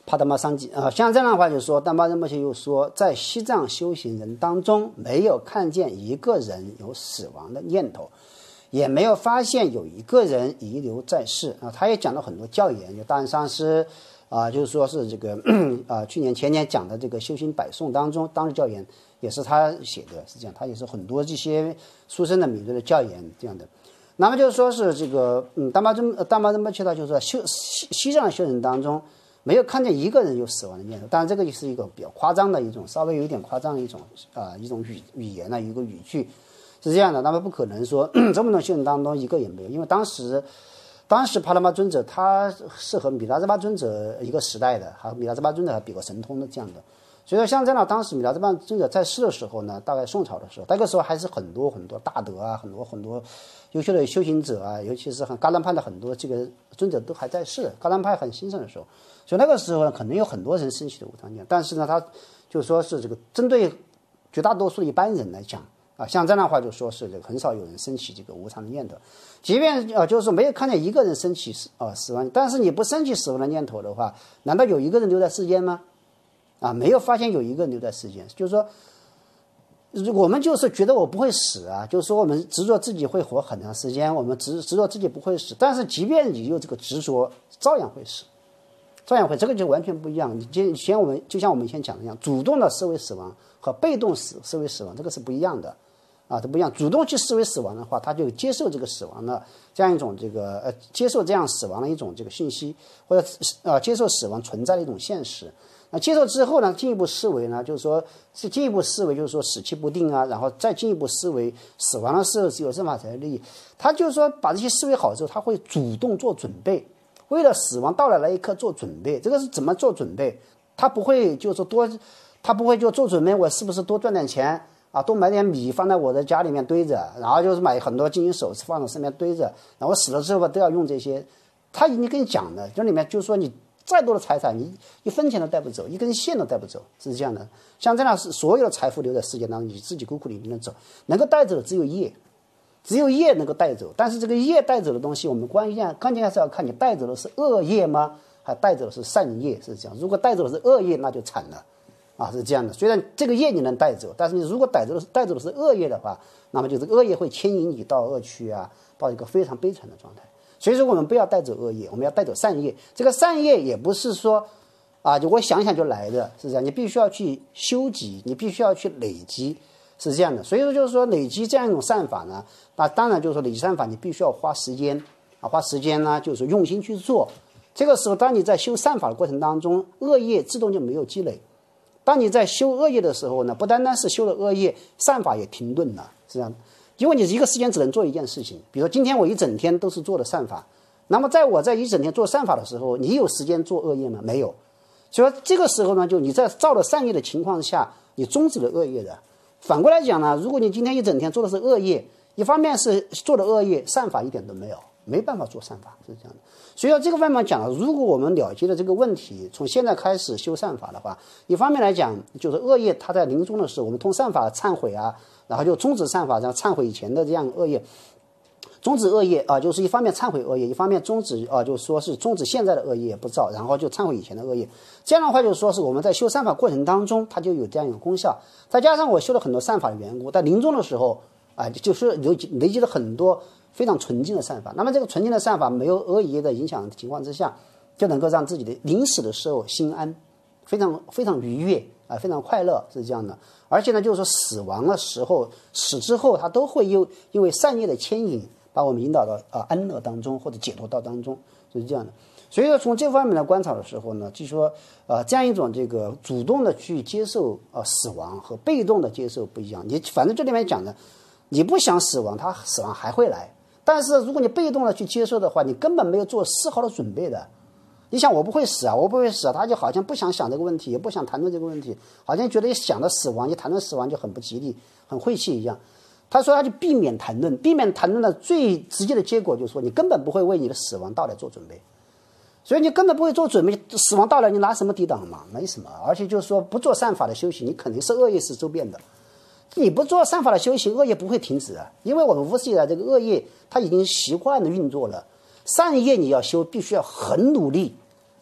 帕达玛桑吉像这样的话就说，丹巴仁波切又说，在西藏修行人当中，没有看见一个人有死亡的念头，也没有发现有一个人遗留在世他也讲了很多教言，就大安上师就是说是这个去年前年讲的这个修行百颂当中，当日教言也是他写的，是这样，他也是很多这些书生的名字的教言这样的。那么就是说是这个丹巴仁波切他就是说西藏修行当中没有看见一个人有死亡的念头，当然这个是一个比较夸张的一种，稍微有点夸张的一种语言一个语句是这样的。那么不可能说这么多修行当中一个也没有，因为当时帕拉玛尊者他是和米拉兹巴尊者一个时代的，和米拉兹巴尊者还比过神通的这样的。所以说像这样当时米拉兹巴尊者在世的时候呢，大概宋朝的时候，那个时候还是很多大德很多优秀的修行者尤其是很噶当派的很多这个尊者都还在世，噶当派很兴盛的时候，所以那个时候呢可能有很多人升起的无常念，但是呢他就说是这个针对绝大多数的一般人来讲像这样的话就说是这个很少有人升起这个无常的念头，即便就是说没有看见一个人升起死亡，但是你不升起死亡的念头的话，难道有一个人留在世间吗？没有发现有一个人留在世间，就是说我们就是觉得我不会死就是说我们执着自己会活很长时间，我们执着自己不会死，但是即便你有这个执着，照样会死，照样会，这个就完全不一样。就像我们以前讲的一样，主动的思维死亡和被动思维死亡这个是不一样的这不一样。主动去思维死亡的话，他就接受这个死亡的这样一种这个接受这样死亡的一种这个信息，或者接受死亡存在的一种现实。接受之后呢，进一步思维呢，就是说死期不定然后再进一步思维死亡的时候只有正法才有利益。他就是说把这些思维好之后，他会主动做准备，为了死亡到来那一刻做准备。这个是怎么做准备？他不会就是他不会就做准备，我是不是多赚点钱多买点米放在我的家里面堆着，然后就是买很多金银首饰放在身边堆着，然后死了之后都要用这些。他已经跟你讲了，这里面就是说你再多的财产，你一分钱都带不走，一根线都带不走，是这样的。像这样所有的财富留在世界当中，你自己孤苦伶仃的走，能够带走的只有业，只有业能够带走。但是这个业带走的东西，我们关键还是要看你带走的是恶业吗，还带走的是善业，是这样。如果带走的是恶业，那就惨了是这样的。虽然这个业你能带走，但是你如果带走的是恶业的话，那么就是恶业会牵引你到恶趣到一个非常悲惨的状态。所以说我们不要带走恶业，我们要带走善业。这个善业也不是说就我想想就来的，是这样，你必须要去修集，你必须要去累积，是这样的。所以说就是说累积这样一种善法呢，那当然就是说累积善法你必须要花时间花时间呢就是用心去做。这个时候当你在修善法的过程当中，恶业自动就没有积累。当你在修恶业的时候呢，不单单是修了恶业，善法也停顿了，是这样的。因为你一个时间只能做一件事情，比如说今天我一整天都是做的善法，那么我在一整天做善法的时候，你有时间做恶业吗？没有。所以说这个时候呢，就你在造了善业的情况下，你终止了恶业的。反过来讲呢，如果你今天一整天做的是恶业，一方面是做的恶业，善法一点都没有，没办法做善法，是这样的。所以说这个方面讲了，如果我们了解了这个问题，从现在开始修善法的话，一方面来讲就是恶业它在临终的时候，我们通善法忏悔然后就终止善法，然后忏悔以前的这样恶业，终止恶业就是一方面忏悔恶业，一方面终止就是说是终止现在的恶业不造，然后就忏悔以前的恶业。这样的话就是说是我们在修善法过程当中，它就有这样一个功效。再加上我修了很多善法的缘故，在临终的时候就是累积了很多非常纯净的善法。那么这个纯净的善法没有恶业的影响的情况之下，就能够让自己的临死的时候心安，非常非常愉悦非常快乐，是这样的。而且呢就是说死亡的时候，死之后它都会因为善业的牵引把我们引导到安乐当中或者解脱道当中，是这样的。所以说从这方面来观察的时候呢，就是说这样一种这个主动的去接受死亡和被动的接受不一样。你反正这里面讲的，你不想死亡，它死亡还会来，但是如果你被动的去接受的话，你根本没有做丝毫的准备的。你想我不会死我不会死他就好像不想想这个问题，也不想谈论这个问题，好像觉得一想到死亡，一谈论死亡就很不吉利，很晦气一样。他说他就避免谈论的最直接的结果就是说，你根本不会为你的死亡到来做准备。所以你根本不会做准备，死亡到来你拿什么抵挡嘛？没什么。而且就是说不做善法的修行，你肯定是恶业是周边的。你不做善法的修行，恶业不会停止因为我们无始以来这个恶业它已经习惯的运作了。善业你要修，必须要很努力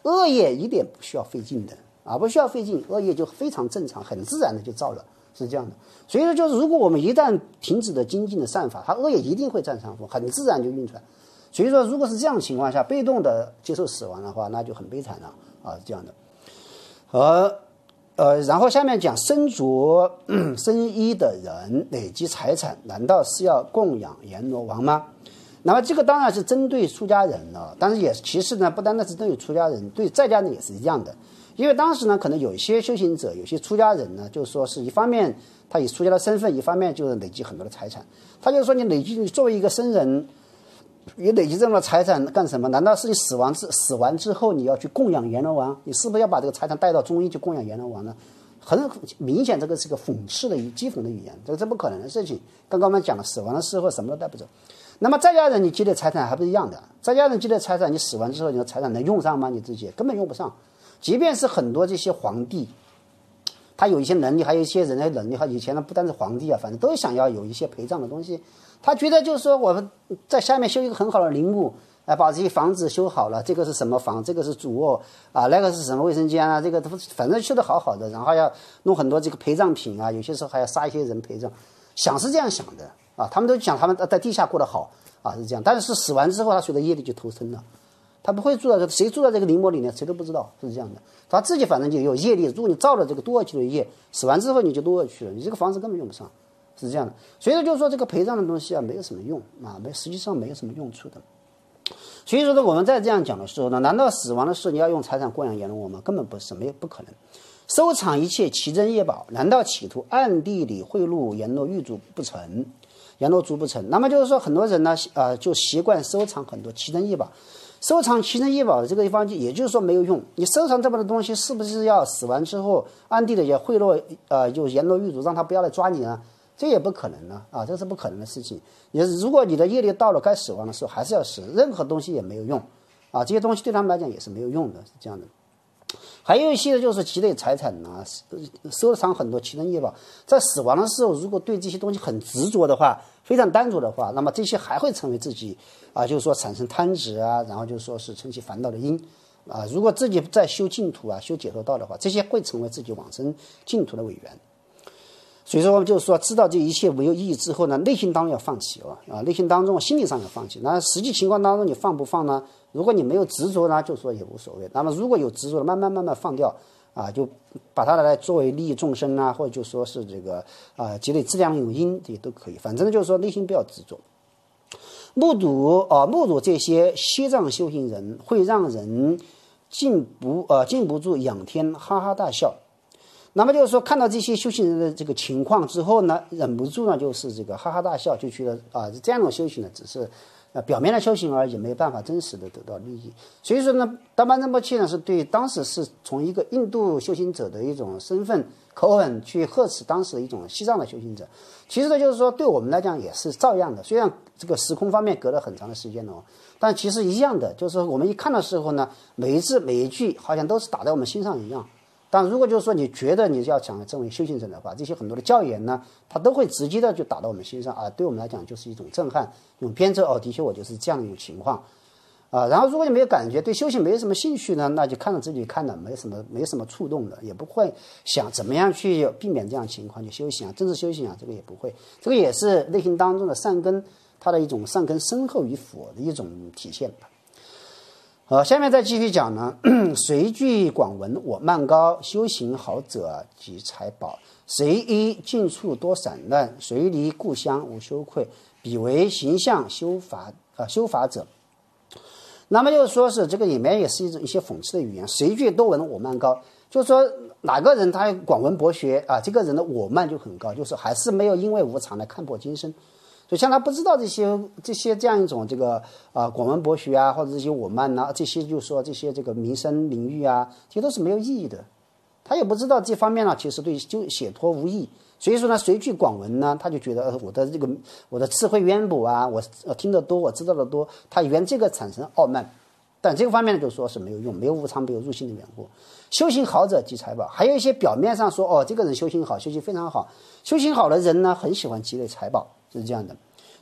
恶业一点不需要费劲的啊，不需要费劲，恶业就非常正常，很自然的就造了，是这样的。所以说，就是如果我们一旦停止了精进的善法，它恶业一定会占上风，很自然就运转。所以说，如果是这样的情况下，被动的接受死亡的话，那就很悲惨了啊，是这样的。然后下面讲身着僧衣的人累积财产，难道是要供养阎罗王吗？那么这个当然是针对出家人了，但是也其实呢，不单单是针对出家人，对在家人也是一样的。因为当时呢，可能有一些修行者，有些出家人呢，就是说是一方面他以出家的身份，一方面就是累积很多的财产。他就是说，你作为一个僧人，你累积这么多财产干什么？难道是你死完之后你要去供养阎罗王？你是不是要把这个财产带到中阴去供养阎罗王呢？很明显，这个是个讽刺的讥讽的语言，这不可能的事情。刚刚我们讲了，死亡的时候什么都带不走。那么在家人你积累财产还不是一样的？在家人积累财产，你死完之后，你的财产能用上吗？你自己根本用不上。即便是很多这些皇帝，他有一些能力，还有一些人的能力，他以前呢不单是皇帝啊，反正都想要有一些陪葬的东西。他觉得就是说，我们在下面修一个很好的陵墓，把这些房子修好了，这个是什么房，这个是主卧啊，那个是什么卫生间啊，这个反正修得好好的，然后要弄很多这个陪葬品啊，有些时候还要杀一些人陪葬，想是这样想的啊，他们都想他们在地下过得好啊，是这样，但是死完之后，他随着业力就投生了。他不会住到谁住在这个陵墓里呢？谁都不知道，是这样的。他自己反正就有业力，如果你造了这个多恶趣的业，死完之后你就多恶趣了，你这个房子根本用不上，是这样的。所以说，就是说这个陪葬的东西啊，没有什么用啊，实际上没有什么用处的。所以说呢，我们在这样讲的时候呢，难道死亡的时候你要用财产供养阎罗王吗？根本不是，不可能。收藏一切奇珍异宝，难道企图暗地里贿赂阎罗狱卒不成？阎罗族不成？那么就是说，很多人呢，就习惯收藏很多奇珍异宝。收藏奇珍异宝的这个地方，也就是说没有用。你收藏这么多东西，是不是要死完之后暗地里也贿赂就阎罗狱卒，让他不要来抓你呢？这也不可能呢啊，这是不可能的事情。也是如果你的业力到了该死亡的时候，还是要死，任何东西也没有用啊，这些东西对他们来讲也是没有用的，是这样的。还有一些就是积累财产啊，收藏很多奇珍异宝，在死亡的时候，如果对这些东西很执着的话，非常单着的话，那么这些还会成为自己就是说产生贪执啊，然后就说是成其烦恼的因啊。如果自己在修净土啊、修解脱道的话，这些会成为自己往生净土的委员。所以说，我们就是说，知道这一切没有意义之后呢，内心当中要放弃内心当中心理上要放弃。那实际情况当中你放不放呢？如果你没有执着呢，就说也无所谓。那么如果有执着的，慢慢放掉就把它来作为利益众生啊，或者就说是这个积累质量有因，这些都可以。反正就是说内心不要执着。目睹这些西藏修行人，会让人禁不住仰天哈哈大笑。那么就是说，看到这些修行人的这个情况之后呢，忍不住呢就是这个哈哈大笑，就觉得这样的修行呢只是表面的修行而已，没有办法真实的得到利益。所以说呢，达巴仁波切呢是对当时是从一个印度修行者的一种身份口吻去呵斥当时的一种西藏的修行者。其实呢，就是说对我们来讲也是照样的，虽然这个时空方面隔了很长的时间但其实一样的，就是我们一看的时候呢，每一字每一句好像都是打在我们心上一样。但如果就是说你觉得你要想成为修行者的话，这些很多的教言呢，它都会直接的就打到我们心上对我们来讲就是一种震撼，用鞭策的确我就是这样的一种情况然后如果你没有感觉，对修行没什么兴趣呢，那就看着自己看的没什么触动的，也不会想怎么样去避免这样的情况去修行真正修行这个也不会，这个也是内心当中的善根，它的一种善根深厚于佛的一种体现吧。下面再继续讲呢，谁具广闻我慢高，修行好者及财宝，谁依近处多散乱，谁离故乡无羞愧，彼为形象修法者。那么就是说是这个里面也是一些讽刺的语言，谁具多闻我慢高，就是说哪个人他广闻博学这个人的我慢就很高，就是还是没有因为无常来看破今生。所以像他不知道这些这样一种这个广闻博学或者这些我慢这些就是说这些这个名声名誉这些都是没有意义的。他也不知道这方面其实对就解脱无益。所以说呢，谁具广闻呢，他就觉得我的智慧渊博我听得多，我知道的多，他原这个产生傲慢。但这个方面就说是没有用，没有无常，没有入心的缘故。修行好者积财宝，还有一些表面上说这个人修行好，修行非常好，修行好的人呢很喜欢积累财宝，是这样的。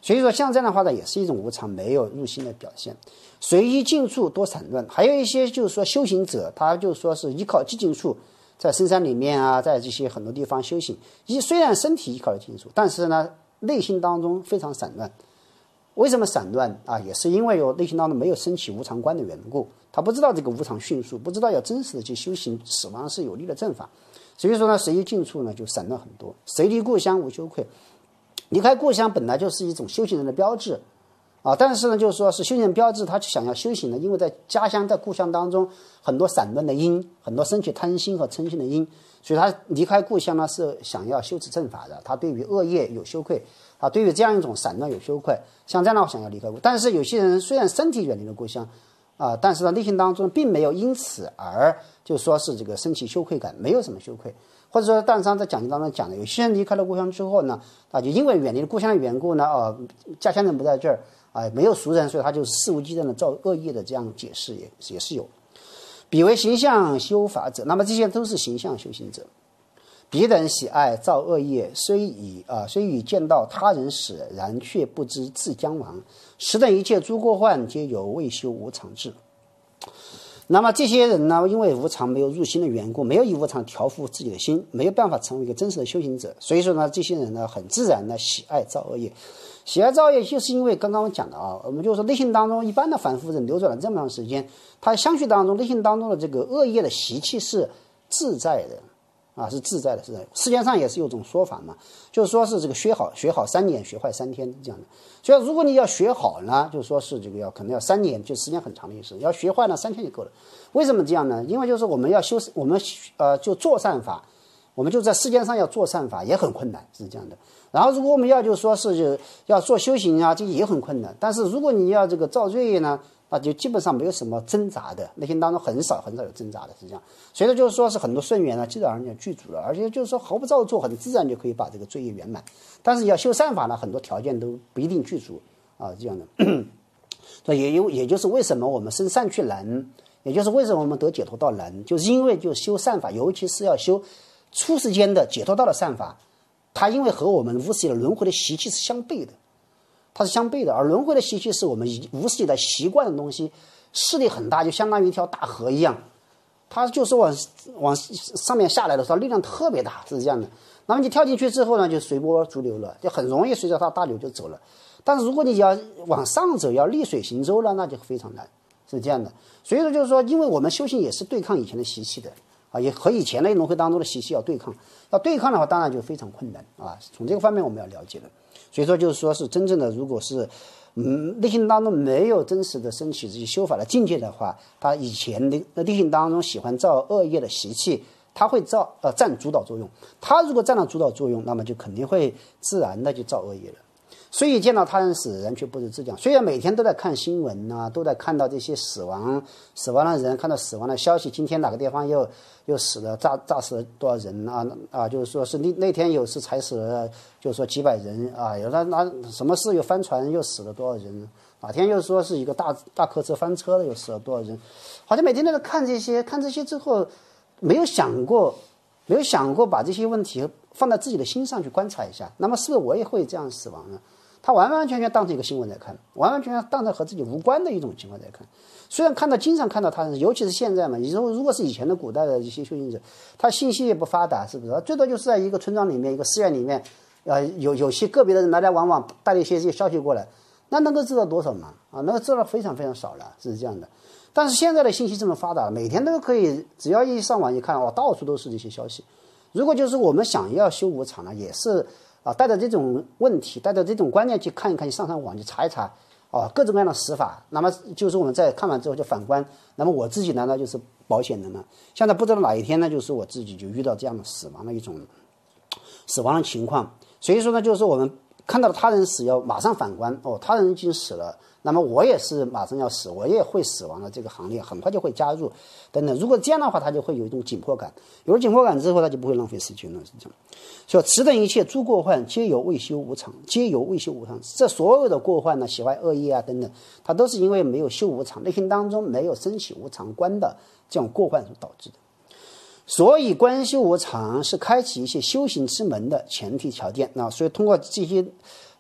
所以说像这样的话呢，也是一种无常，没有入心的表现。随意静处多散乱，还有一些就是说修行者，他就说是依靠寂静处，在深山里面啊，在这些很多地方修行，虽然身体依靠了寂静处，但是呢，内心当中非常散乱。为什么散乱啊？也是因为有内心当中没有升起无常观的缘故，他不知道这个无常迅速，不知道要真实的去修行死亡是有利的正法，所以说呢，随意静处呢就散乱很多。谁离故乡无羞愧，离开故乡本来就是一种修行人的标志啊，但是呢，就是说是修行人标志，他想要修行呢，因为在家乡在故乡当中很多散乱的因，很多升起贪心和嗔心的因，所以他离开故乡呢是想要修持正法的，他对于恶业有羞愧啊，对于这样一种散乱有羞愧，像这样的想要离开故乡。但是有些人虽然身体远离了故乡啊，但是呢内心当中并没有因此而就说是这个升起羞愧感，没有什么羞愧。或者说旦上在讲经当中讲的，有些人离开了故乡之后呢，啊，就因为远离了故乡的缘故呢，家乡人不在这儿啊，没有熟人，所以他就肆无忌惮的造恶业的这样解释也是有。彼为形象修法者，那么这些都是形象修行者。彼等喜爱造恶业，虽已见到他人死，然却不知自将亡。时等一切诸过患，皆由未修无常智。那么这些人呢，因为无常没有入心的缘故，没有以无常调伏自己的心，没有办法成为一个真实的修行者，所以说呢，这些人呢很自然的喜爱造恶业。喜爱造业，就是因为刚刚我讲的啊，我们就说内心当中一般的反复人流转了这么长时间，他相续当中内心当中的这个恶业的习气是自在的啊，是自在的，是的。世界上也是有种说法嘛，就是说是这个学好3年，学坏3天这样的。所以如果你要学好呢，就说是这个可能要3年，就时间很长的意思。要学坏呢3天就够了。为什么这样呢？因为就是我们要修，我们就做善法，我们就在世间上要做善法也很困难，是这样的。然后如果我们要就说是就要做修行啊，这也很困难。但是如果你要这个造罪业呢，那就基本上没有什么挣扎的，内心当中很少有挣扎的，是这样。所以说就是说是很多顺缘呢，自然而然具足了，而且就是说毫不造作，很自然就可以把这个罪业圆满。但是要修善法呢，很多条件都不一定具足啊，这样的。所以也就是为什么我们生善趣难，也就是为什么我们得解脱道难，就是因为就修善法，尤其是要修出世间的解脱道的善法，它因为和我们无始以来轮回的习气是相悖的。它是相悖的，而轮回的习气是我们无始以来习惯的东西，势力很大，就相当于一条大河一样，它就是往上面下来的时候力量特别大，是这样的。那么你跳进去之后呢，就随波逐流了，就很容易随着它大流就走了。但是如果你要往上走，要逆水行舟了，那就非常难，是这样的。所以说就是说，因为我们修行也是对抗以前的习气的啊，也和以前的轮回当中的习气要对抗，要对抗的话，当然就非常困难啊。从这个方面我们要了解的。所以说就是说是真正的，如果是内心当中没有真实的升起这些修法的境界的话，他以前的内心当中喜欢造恶业的习气，他会占主导作用。他如果占了主导作用，那么就肯定会自然的就造恶业了。所以见到他人死，人却不知自将。虽然每天都在看新闻啊，都在看到这些死亡的人，看到死亡的消息，今天哪个地方又死了，炸死了多少人啊，就是说是那天有时才死了，就是说几百人啊，有的什么事又翻船又死了多少人，哪天又说是一个大客车翻车了又死了多少人，好像每天都在看这些之后，没有想过把这些问题放在自己的心上去观察一下，那么是不是我也会这样死亡呢？他完完全全当成一个新闻在看，完完全全当成和自己无关的一种情况在看。虽然经常看到他人，尤其是现在嘛，你说如果是以前的古代的一些修行者，他信息也不发达，是不是？最多就是在一个村庄里面、一个寺院里面，有些个别的人来来往往带了一些这些消息过来，那能够知道多少嘛？啊，能够知道非常非常少了，是这样的。但是现在的信息这么发达，每天都可以，只要一上网一看，到处都是这些消息。如果就是我们想要修无常呢，也是带着这种问题，带着这种观念去看一看，去上网去查一查各种各样的死法。那么就是我们在看完之后就反观，那么我自己难道就是保险的吗？现在不知道哪一天呢，就是我自己就遇到这样的死亡的情况。所以说呢，就是说我们看到他人死要马上反观，他人已经死了，那么我也是马上要死，我也会死亡的这个行列，很快就会加入等等。如果这样的话，他就会有一种紧迫感，有了紧迫感之后，他就不会浪费时间了，是这样。所以此等一切诸过患，皆由未修无常，皆由未修无常。这所有的过患呢，喜坏恶业啊等等，它都是因为没有修无常，内心当中没有升起无常观的这种过患所导致的。所以观修无常是开启一些修行之门的前提条件。所以通过这些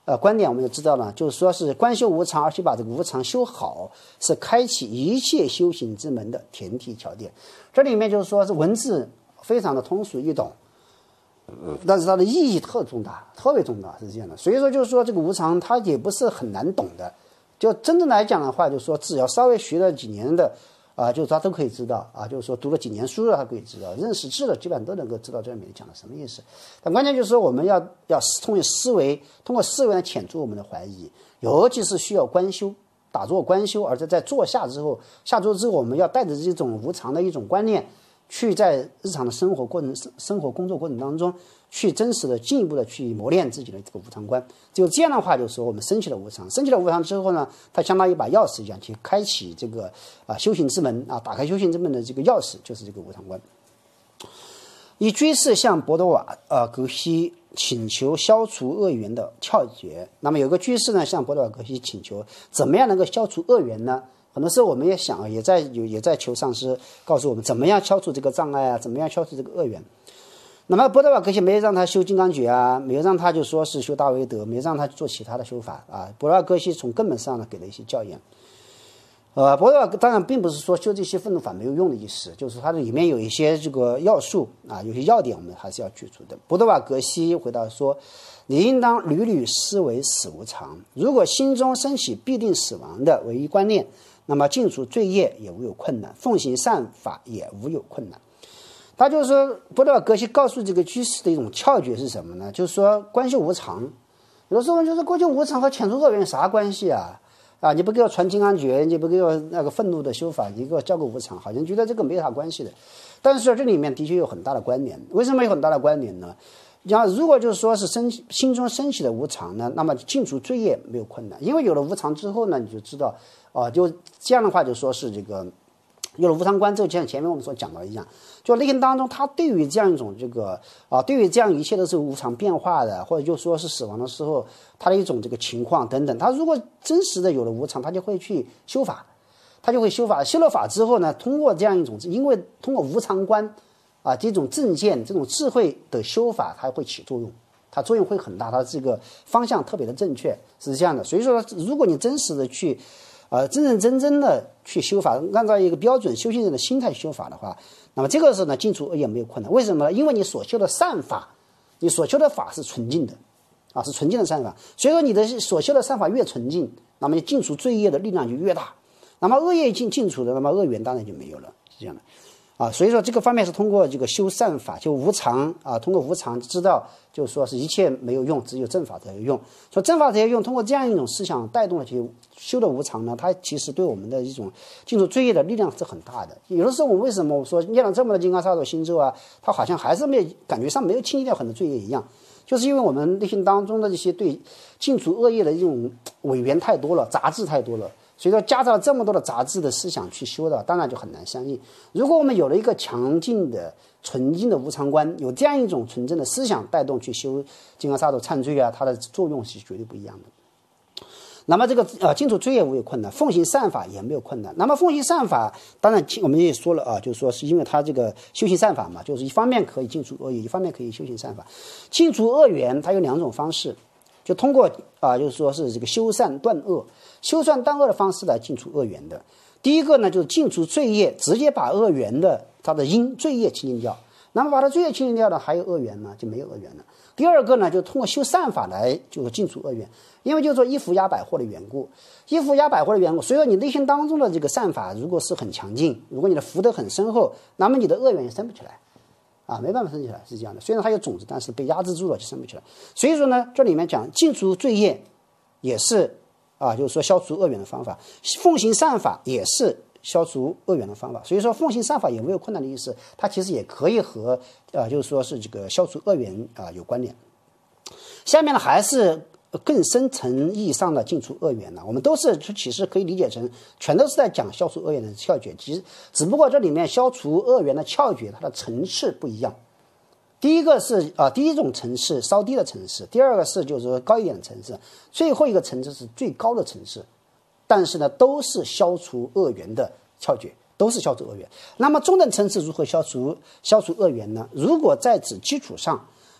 观点我们就知道了，就是说是观修无常，而且把这个无常修好，是开启一切修行之门的前提条件。这里面就是说是文字非常的通俗易懂，但是它的意义特重大，特别重大，是这样的。所以说就是说这个无常它也不是很难懂的，就真正来讲的话，就是说只要稍微学了几年的就是他都可以知道就是说读了几年书了，他可以知道，认识字了，基本上都能够知道这里面讲的什么意思。但关键就是说我们要通过思维来遣除我们的怀疑，尤其是需要观修，打坐观修，而且在坐下之后，下坐之后，我们要带着这种无常的一种观念，去在日常的生活工作过程当中，去真实的进一步的去磨练自己的这个无常观。只有这样的话，就是说我们升起了无常，升起了无常之后呢，它相当于一把钥匙一样，去开启这个修行之门打开修行之门的这个钥匙就是这个无常观。以居士向博朵瓦格西请求消除恶缘的窍诀。那么有个居士呢向博朵瓦格西请求，怎么样能够消除恶缘呢？很多时候我们也想，也在求上师告诉我们怎么样消除这个障碍怎么样消除这个恶缘。那么博朵瓦格西没有让他修金刚诀没有让他就说是修大威德，没有让他做其他的修法博朵瓦格西从根本上呢给了一些教言。博朵瓦当然并不是说修这些愤怒法没有用的意思，就是它里面有一些这个要素有些要点我们还是要去除的。博朵瓦格西回答说，你应当屡屡思维死无常，如果心中升起必定死亡的唯一观念，那么净除罪业也无有困难，奉行善法也无有困难。他就是说博朵瓦格西告诉这个居士的一种窍诀是什么呢？就是说观修无常。有的时候就是观修无常和遣除恶缘有啥关系你不给我传金刚诀，你不给我那个愤怒的修法，你给我教个无常，好像觉得这个没啥关系的。但是这里面的确有很大的关联。为什么有很大的关联呢？如果就是说是心中升起的无常呢，那么净除罪业没有困难，因为有了无常之后呢，你就知道就这样的话就说是这个有了无常观之后，就像前面我们所讲到一样，就内心当中他对于这样一种这个对于这样一切都是无常变化的，或者就说是死亡的时候他的一种这个情况等等，他如果真实的有了无常，他就会去修法，修了法之后呢，通过这样一种，因为通过无常观这种正见这种智慧的修法，它会起作用，它作用会很大，它这个方向特别的正确，是这样的。所以说如果你真实的去真正的去修法，按照一个标准修行人的心态修法的话，那么这个时候呢，净除恶业没有困难。为什么呢？因为你所修的善法，你所修的法是纯净的是纯净的善法，所以说你的所修的善法越纯净，那么你净除罪业的力量就越大，那么恶业净除的，那么恶缘当然就没有了，是这样的所以说这个方面是通过这个修善法，就无常通过无常知道，就是说是一切没有用，只有正法才有用。说正法才有用，通过这样一种思想带动了去修的无常呢，它其实对我们的一种净除罪业的力量是很大的。有的时候我们为什么说念了这么多金刚萨埵心咒它好像还是感觉上没有清理掉很多罪业一样，就是因为我们内心当中的这些对净除恶业的一种伪缘太多了，杂质太多了。所以说夹杂了这么多的杂质的思想去修的，当然就很难相应。如果我们有了一个强劲的纯净的无常观，有这样一种纯正的思想带动去修金刚萨埵忏罪它的作用是绝对不一样的。那么这个净除罪业无有困难，奉行善法也没有困难。那么奉行善法，当然我们也说了就是说是因为它这个修行善法嘛，就是一方面可以净除恶业，一方面可以修行善法。净除恶缘它有两种方式，就通过就是说是这个修善断恶，修善断恶的方式来净除恶缘的。第一个呢，就是净除罪业，直接把恶缘的它的罪业清净掉。那么把它罪业清净掉呢，还有恶缘呢，就没有恶缘了。第二个呢，就通过修善法来就是净除恶缘，因为就是说一福压百祸的缘故，所以说你内心当中的这个善法如果是很强劲，如果你的福德很深厚，那么你的恶缘也生不起来。没办法升起来，是这样的。虽然它有种子，但是被压制住了就升不起来。所以说呢，这里面讲净除罪业也是就是说消除恶缘的方法，奉行善法也是消除恶缘的方法。所以说奉行善法也没有困难的意思，它其实也可以和就是说是这个消除恶缘有关联。下面呢还是更深层意义上的净除恶缘呢，我们都是其实可以理解成全都是在讲消除恶缘的窍诀，其实只不过这里面消除恶缘的窍诀它的层次不一样。第一个是第一种层次稍低的层次，第二个是就是说高一点的层次，最后一个层次是最高的层次，但是呢都是消除恶缘的窍诀，都是消除恶缘。那么中等层次如何消除恶缘呢？如果在此基础上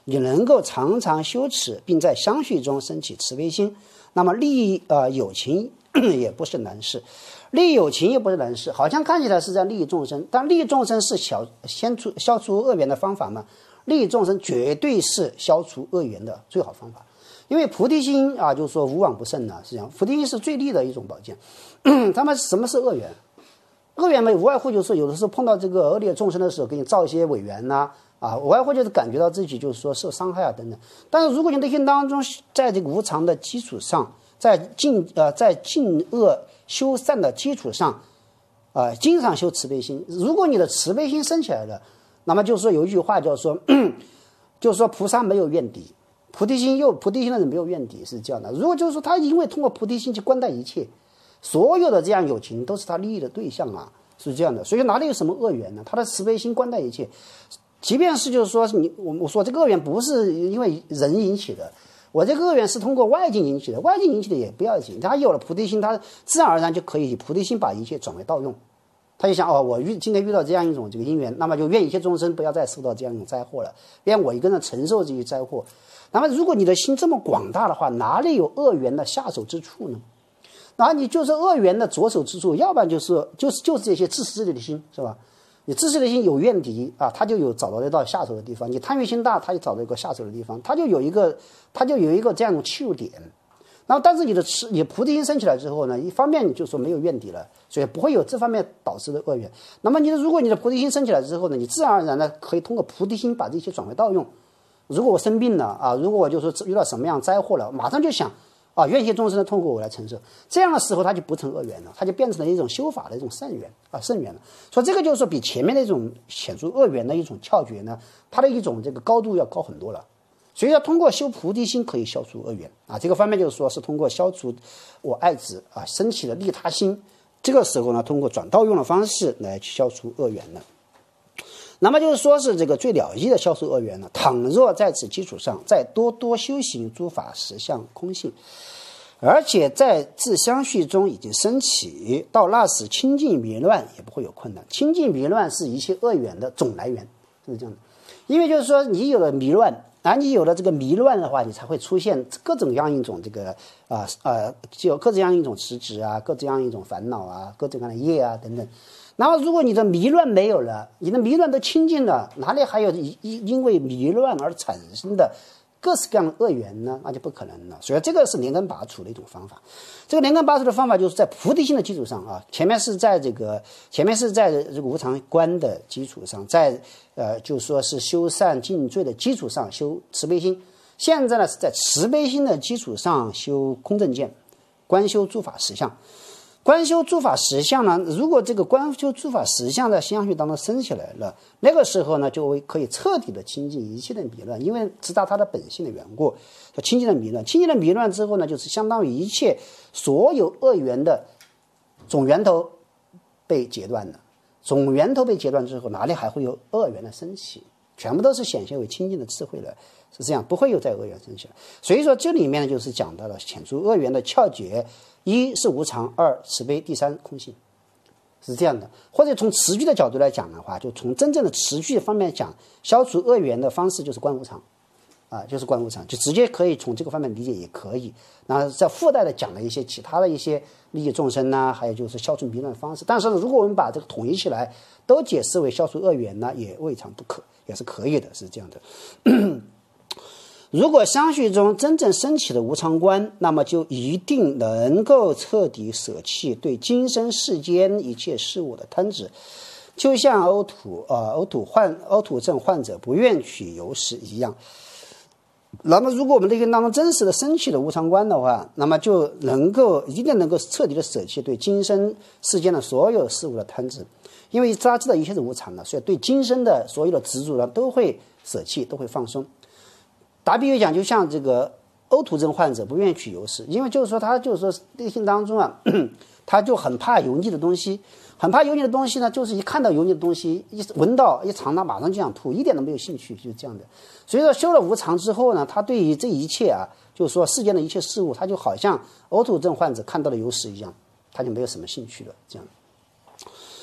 你能够常常修持，并在相续中升起慈悲心，那么利有情也不是难事。利有情也不是难事，好像看起来是在利益众生，但利益众生是消除恶缘的方法吗？利益众生绝对是消除恶缘的最好方法。因为菩提心啊，就是说无往不胜实际上菩提心是最利的一种宝剑。他们什么是恶缘？恶缘嘛，无外乎就是说，有的时候碰到这个恶劣众生的时候，给你造一些违缘呐，无外乎就是感觉到自己就是说受伤害啊等等。但是如果你内心当中在这个无常的基础上，在净恶修善的基础上，经常修慈悲心。如果你的慈悲心升起来了，那么就是说有一句话叫说，就是说菩萨没有怨敌，菩提心的人没有怨敌，是这样的。如果就是说他因为通过菩提心去观待一切，所有的这样有情都是他利益的对象啊，是这样的。所以哪里有什么恶缘呢？他的慈悲心观待一切，即便是就是说我说这个恶缘不是因为人引起的。我这个恶缘是通过外境引起的，外境引起的也不要紧，他有了菩提心，他自然而然就可以以菩提心把一切转为道用。他就想我今天遇到这样一种这个因缘，那么就愿一切众生不要再受到这样一种灾祸了，愿我一个人承受这些灾祸。那么如果你的心这么广大的话，哪里有恶缘的下手之处呢？然后你就是恶缘的着手之处，要不然就是这些自私自利的心，是吧？你自私的心有怨敌啊，他就有找到一道下手的地方；你贪欲心大，他就找到一个下手的地方，他就有一个这样的切入点。然后，但是你菩提心升起来之后呢，一方面你就说没有怨敌了，所以不会有这方面导致的恶缘。那么如果你的菩提心升起来之后呢，你自然而然的可以通过菩提心把这些转为道用。如果我生病了啊，如果我就说遇到什么样灾祸了，马上就想愿一切众生的痛苦我来承受，这样的时候它就不成恶缘了，它就变成了一种修法的一种圣缘了。所以这个就是说比前面的一种显出恶缘的一种窍诀呢，它的一种这个高度要高很多了。所以要通过修菩提心可以消除恶缘这个方面就是说是通过消除我爱子升起了利他心，这个时候呢通过转道用的方式来消除恶缘的。那么就是说是这个最了义的消除恶缘呢，倘若在此基础上再多多修行诸法实相空性，而且在自相续中已经升起，到那时清净迷乱也不会有困难。清净迷乱是一切恶缘的总来源，是这样的。因为就是说你有了迷乱你有了这个迷乱的话，你才会出现各种各样一种这个就各种各样一种执执各种各样一种烦恼各种各样的业等等。然后如果你的迷乱没有了，你的迷乱都清净了，哪里还有因为迷乱而产生的各式各样的恶缘呢？那就不可能了。所以这个是连根拔除的一种方法。这个连根拔除的方法就是在菩提心的基础上前面是在这个无常观的基础上，在就是说是修善尽罪的基础上修慈悲心。现在呢是在慈悲心的基础上修空正见，观修诸法实相。观修诸法实相呢，如果这个观修诸法实相在相续当中升起来了，那个时候呢就可以彻底的清净一切的迷乱，因为知道它的本性的缘故，叫清净的迷乱。清净的迷乱之后呢，就是相当于一切所有恶缘的总源头被截断了。总源头被截断之后，哪里还会有恶缘的升起？全部都是显现为清净的智慧了，是这样，不会有再恶缘升起来。所以说这里面呢就是讲到了遣除恶缘的窍诀，一是无常，二慈悲，第三空性，是这样的。或者从持续的角度来讲的话，就从真正的持续方面讲，消除恶缘的方式就是观无常就是观无常，就直接可以从这个方面理解也可以。然后再附带的讲了一些其他的一些利益众生还有就是消除迷乱的方式。但是如果我们把这个统一起来，都解释为消除恶缘呢，也未尝不可，也是可以的，是这样的。如果相续中真正升起的无常观，那么就一定能够彻底舍弃对今生世间一切事物的贪执，就像呕吐症患者不愿取油食一样。那么如果我们内心当中真实的升起的无常观的话，那么就一定能够彻底的舍弃对今生世间的所有事物的贪执，因为他知道一切是无常的，所以对今生的所有的执着呢都会舍弃，都会放松。打比喻讲，就像这个呕吐症患者不愿意取油食，因为就是说他就是说内心当中他就很怕油腻的东西，很怕油腻的东西呢，就是一看到油腻的东西，一闻到一尝到马上就想吐，一点都没有兴趣，就是这样的。所以说修了无常之后呢，他对于这一切就是说世间的一切事物，他就好像呕吐症患者看到的油食一样，他就没有什么兴趣了，这样。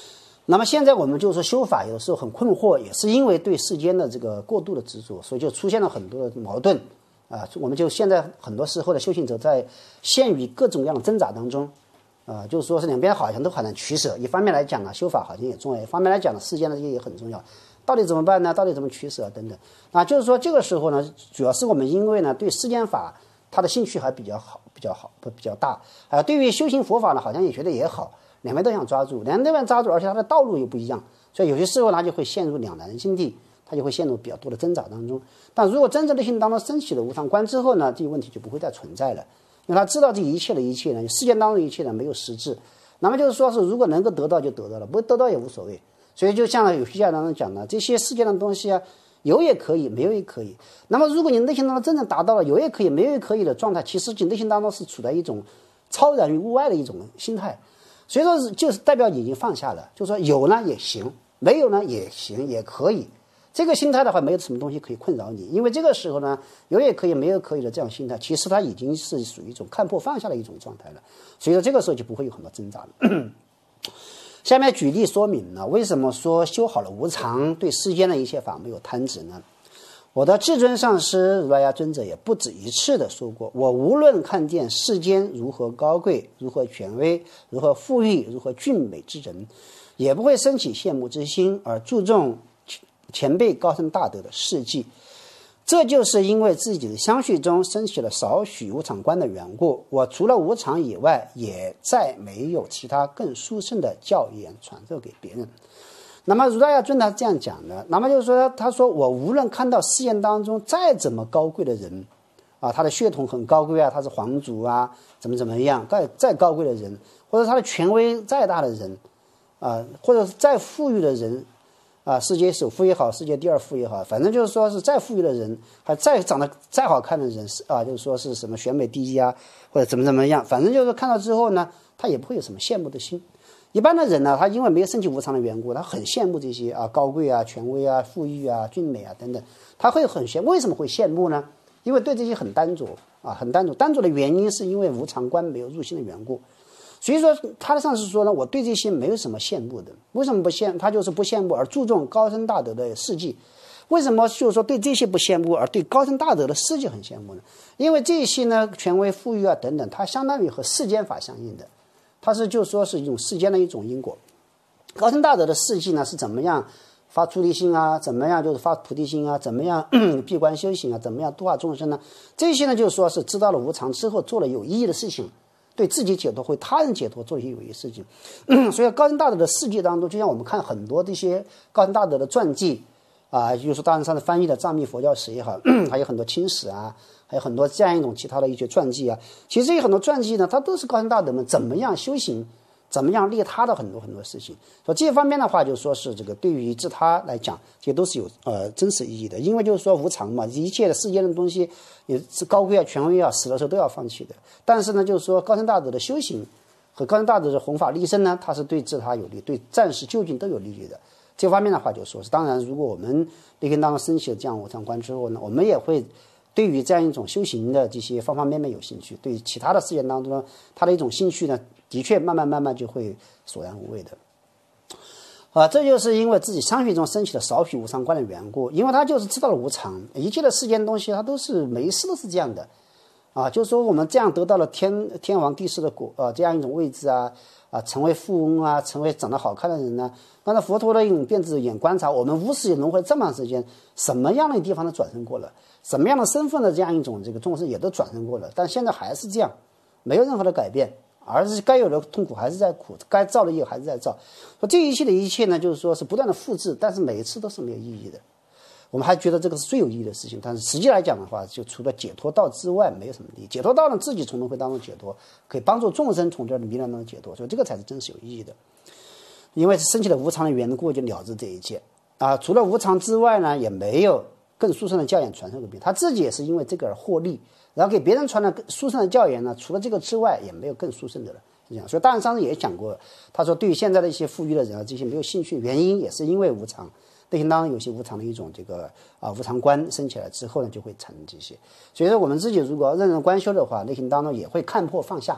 那么现在我们就是说修法有的时候很困惑，也是因为对世间的这个过度的执着，所以就出现了很多的矛盾啊。我们就现在很多时候的修行者在陷于各种各样的挣扎当中啊，就是说是两边好像都很难取舍。一方面来讲呢，修法好像也重要；一方面来讲呢，世间的这些也很重要。到底怎么办呢？到底怎么取舍等等？啊，就是说这个时候呢，主要是我们因为呢对世间法他的兴趣还比较大啊，对于修行佛法呢，好像也觉得也好。两边都想抓住，两边抓住，而且它的道路又不一样，所以有些时候他就会陷入两难境地，他就会陷入比较多的挣扎当中。但如果真正内心当中升起了无常观之后呢，这个问题就不会再存在了，因为他知道这一切的一切呢，世间当中一切呢没有实质，那么就是说是如果能够得到就得到了，不得到也无所谓。所以就像有些家当中讲的，这些世间的东西啊，有也可以，没有也可以。那么如果你内心当中真正达到了有也可以，没有也可以的状态，其实你内心当中是处在一种超然于物外的一种心态。所以说就是代表你已经放下了，就是说有呢也行，没有呢也行，也可以。这个心态的话，没有什么东西可以困扰你，因为这个时候呢，有也可以，没有可以的这样心态，其实它已经是属于一种看破放下的一种状态了。所以说这个时候就不会有很多挣扎了。下面举例说明呢，为什么说修好了无常，对世间的一切法没有贪执呢？我的至尊上师如来呀尊者也不止一次的说过，我无论看见世间如何高贵，如何权威，如何富裕，如何俊美之人，也不会升起羡慕之心，而注重前辈高僧大德的事迹。这就是因为自己的相续中升起了少许无常观的缘故。我除了无常以外，也再没有其他更殊胜的教言传授给别人。那么如来呀尊他这样讲的，那么就是说，他说我无论看到世间当中再怎么高贵的人啊，他的血统很高贵啊，他是皇族啊，怎么样，再高贵的人，或者他的权威再大的人啊，或者是再富裕的人啊，世界首富也好，世界第二富也好，反正就是说是再富裕的人，还再长得再好看的人啊，就是说是什么选美第一啊，或者怎么样，反正就是看到之后呢，他也不会有什么羡慕的心。一般的人呢，他因为没有升起无常的缘故，他很羡慕这些啊高贵啊、权威啊、富裕啊、俊美啊等等，他会很羡慕。为什么会羡慕呢？因为对这些很单着啊，很单着。单着的原因是因为无常观没有入心的缘故。所以说他的上师说呢，我对这些没有什么羡慕的。为什么不羡？他就是不羡慕而注重高僧大德的事迹。为什么就是说对这些不羡慕，而对高僧大德的事迹很羡慕呢？因为这些呢，权威、富裕啊等等，它相当于和世间法相应的。它是就说是一种世间的一种因果。高僧大德的事迹呢是怎么样发出离心啊，怎么样就是发菩提心啊，怎么样闭关修行啊，怎么样度化众生呢？这些呢就是说是知道了无常之后做了有意义的事情，对自己解脱或他人解脱做一些有意义的事情。所以高僧大德的事迹当中，就像我们看很多这些高僧大德的传记啊，就是说大人上次翻译的藏密佛教史也好，还有很多清史啊，还有很多这样一种其他的一些传记啊，其实这些很多传记呢，它都是高僧大德们怎么样修行，怎么样利他的很多事情。所以这方面的话，就说是这个对于自他来讲，这些都是有真实意义的。因为就是说无常嘛，一切的世间的东西也是高贵啊、权威啊，死的时候都要放弃的。但是呢，就是说高僧大德的修行和高僧大德的弘法利生呢，它是对自他有利，对暂时究竟都有利益的。这方面的话就说是，当然如果我们内心当中升起了这样无常观之后呢，我们也会对于这样一种修行的这些方方面面有兴趣，对于其他的事件当中呢，他的一种兴趣呢，的确慢慢就会索然无味的。这就是因为自己相续中升起了少许无常观的缘故，因为他就是知道了无常，一切的世间东西它都是每一世都是这样的啊，就是说我们这样得到了天王地士的果这样一种位置啊，成为富翁啊，成为长得好看的人呢。刚才佛陀的一种变质眼观察，我们无始轮回这么长时间，什么样的地方都转生过了，什么样的身份的这样一种这个众生也都转生过了，但现在还是这样，没有任何的改变，而是该有的痛苦还是在苦，该造的业还是在造。说这一切的一切呢，就是说是不断的复制，但是每一次都是没有意义的。我们还觉得这个是最有意义的事情，但是实际来讲的话，就除了解脱道之外，没有什么意义。解脱道呢，自己从轮回当中解脱，可以帮助众生从这样的迷乱当中解脱，所以这个才是真实有意义的。因为升起了无常的缘故，就了知这一切啊。除了无常之外呢，也没有更殊胜的教言传授给别人。他自己也是因为这个而获利，然后给别人传了殊胜的教言呢，除了这个之外，也没有更殊胜的了。是这样，所以大人上次也讲过，他说对于现在的一些富裕的人啊，这些没有兴趣，原因也是因为无常。内心当中有些无常的一种这个无常观升起来之后呢，就会产生这些。所以说我们自己如果认真观修的话，内心当中也会看破放下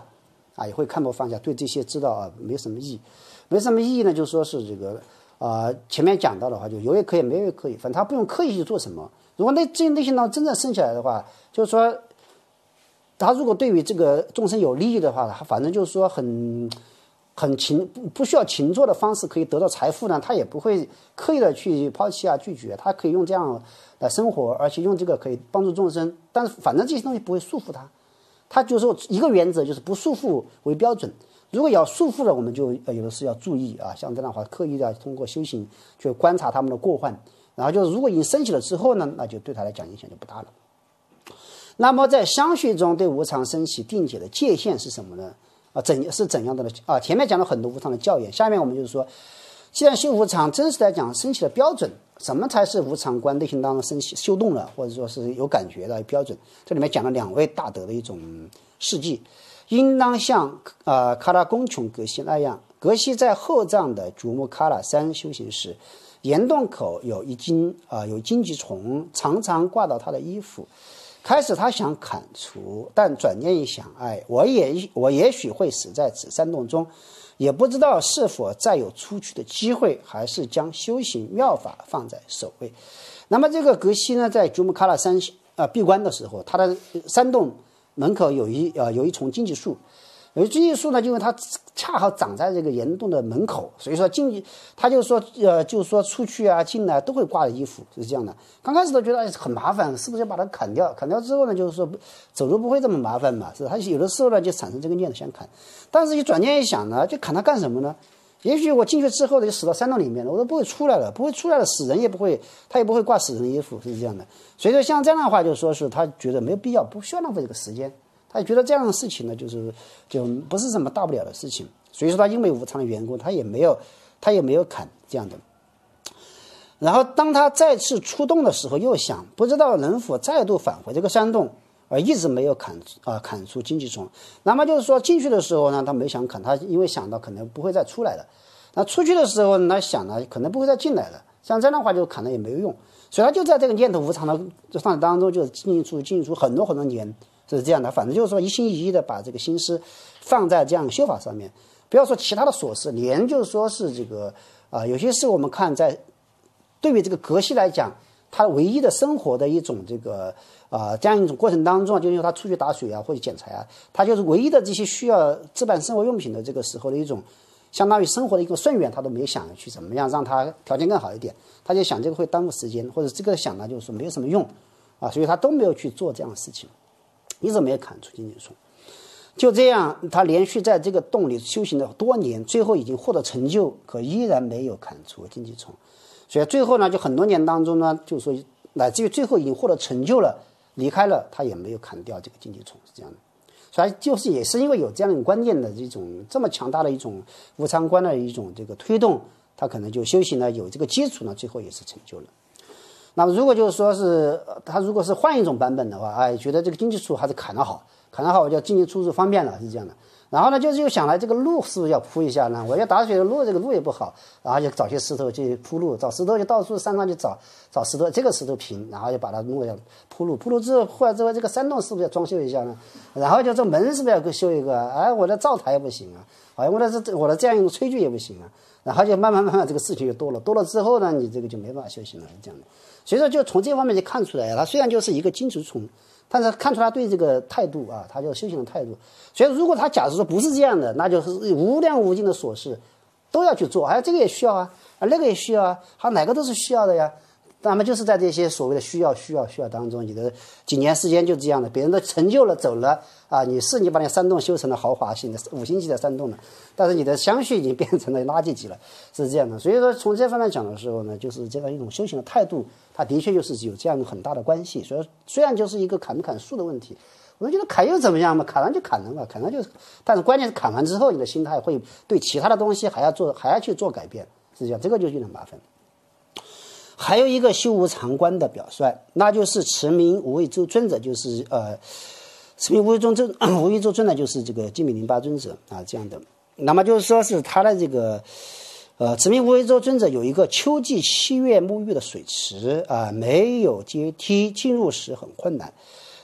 啊，也会看破放下，对这些知道啊没什么意义，没什么意义呢，就说是这个前面讲到的话，就有也可以，没有也可以，反正他不用刻意去做什么。如果内心当中真正生起来的话，就是说他如果对于这个众生有利益的话，他反正就是说很不需要勤做的方式可以得到财富呢，他也不会刻意的去抛弃啊拒绝，他可以用这样来生活，而且用这个可以帮助众生，但是反正这些东西不会束缚他。他就是说一个原则就是不束缚为标准，如果要束缚了，我们就有的是要注意啊，像这样的话刻意的通过修行去观察他们的过患，然后就是如果已经升起了之后呢，那就对他来讲影响就不大了。那么在相续中对无常升起定解的界限是什么呢？是怎样的呢？前面讲了很多无常的教言，下面我们就是说，既然修无常，真实来讲升起的标准，什么才是无常观内心当中升起修动了，或者说是有感觉的标准？这里面讲了2位大德的一种事迹，应当像喀拉宫琼格西那样，格西在后藏的珠穆喀拉山修行时，岩洞口有一荆棘虫，常常挂到他的衣服。开始他想砍除，但转念一想，我也许会死在此山洞中，也不知道是否再有出去的机会，还是将修行妙法放在首位。那么这个格西呢，在珠穆喀拉山闭关的时候，他的山洞门口有一丛荆棘树。有荆棘树呢，因为它恰好长在这个岩洞的门口，所以说他就说出去啊进来都会挂着衣服，是这样的。刚开始都觉得很麻烦，是不是要把它砍掉？砍掉之后呢，就是说走路不会这么麻烦嘛，是他有的时候呢就产生这个念头想砍，但是一转念一想呢，就砍它干什么呢？也许我进去之后呢，就死到山洞里面了，我都不会出来了，死人也不会，他也不会挂死人的衣服，是这样的。所以说像这样的话，就说是他觉得没有必要，不需要浪费这个时间。他也觉得这样的事情呢，就不是什么大不了的事情，所以说他因为无常的缘故，他也没有砍这样的。然后当他再次出动的时候，又想不知道能否再度返回这个山洞，而一直没有砍出荆棘虫。那么就是说进去的时候呢，他没想砍，他因为想到可能不会再出来了。那出去的时候呢，想呢可能不会再进来了，像这样的话就砍了也没有用，所以他就在这个念头无常的状态当中，就进出很多年。是这样的，反正就是说一心一意的把这个心思放在这样修法上面，不要说其他的琐事，连就是说是这个有些事我们看在对于这个格西来讲，他唯一的生活的一种这个这样一种过程当中，就因为他出去打水啊或者捡柴啊，他就是唯一的这些需要置办生活用品的这个时候的一种相当于生活的一个顺缘，他都没有想去怎么样让他条件更好一点，他就想这个会耽误时间，或者这个想呢就是说没有什么用所以他都没有去做这样的事情。一直没有砍出荆棘虫，就这样，他连续在这个洞里修行了多年，最后已经获得成就，可依然没有砍出荆棘虫。所以最后呢，就很多年当中呢，就是说，乃至于最后已经获得成就了，离开了，他也没有砍掉这个荆棘虫，是这样的。所以就是也是因为有这样的关键的这种这么强大的一种无常观的一种这个推动，他可能就修行呢有这个基础呢，最后也是成就了。那么如果就是说是他如果是换一种版本的话，觉得这个荆棘树还是砍得好，我就进进出出方便了，是这样的。然后呢，又想来这个路是不是要铺一下呢？我要打水的路，这个路也不好，然后就找些石头去铺路，找石头就到处山上去找石头，这个石头平，然后就把它弄要铺路之后，后来之后这个山洞是不是要装修一下呢？然后就这门是不是要修一个？我的灶台也不行啊，我的这样一种炊具也不行啊。然后就慢慢这个事情就多了之后呢，你这个就没办法修行了，是这样的。所以说就从这方面就看出来，他虽然就是一个荆棘虫，但是看出他对这个态度他就修行的态度。所以如果他假如说不是这样的，那就是无量无尽的琐事都要去做，这个也需要那个也需要哪个都是需要的呀。那么就是在这些所谓的需要当中，你的几年时间就这样的，别人都成就了走了你把那山洞修成了豪华性的5星级的山洞了，但是你的相续已经变成了垃圾级了，是这样的。所以说从这方面讲的时候呢，就是这样一种修行的态度，它的确就是有这样很大的关系。所以虽然就是一个砍不砍树的问题，我们觉得砍又怎么样嘛，砍完就砍了嘛，砍完就，但是关键是砍完之后，你的心态会对其他的东西还要去做改变，是这样，这个就有点麻烦。还有一个修无常观的表率，那就是持名无畏周尊者，就是持名无畏周尊呢，就是这个净比林巴尊者这样的。那么就是说是他的这个持名无畏周尊者有一个秋季7月沐浴的水池没有阶梯，进入时很困难。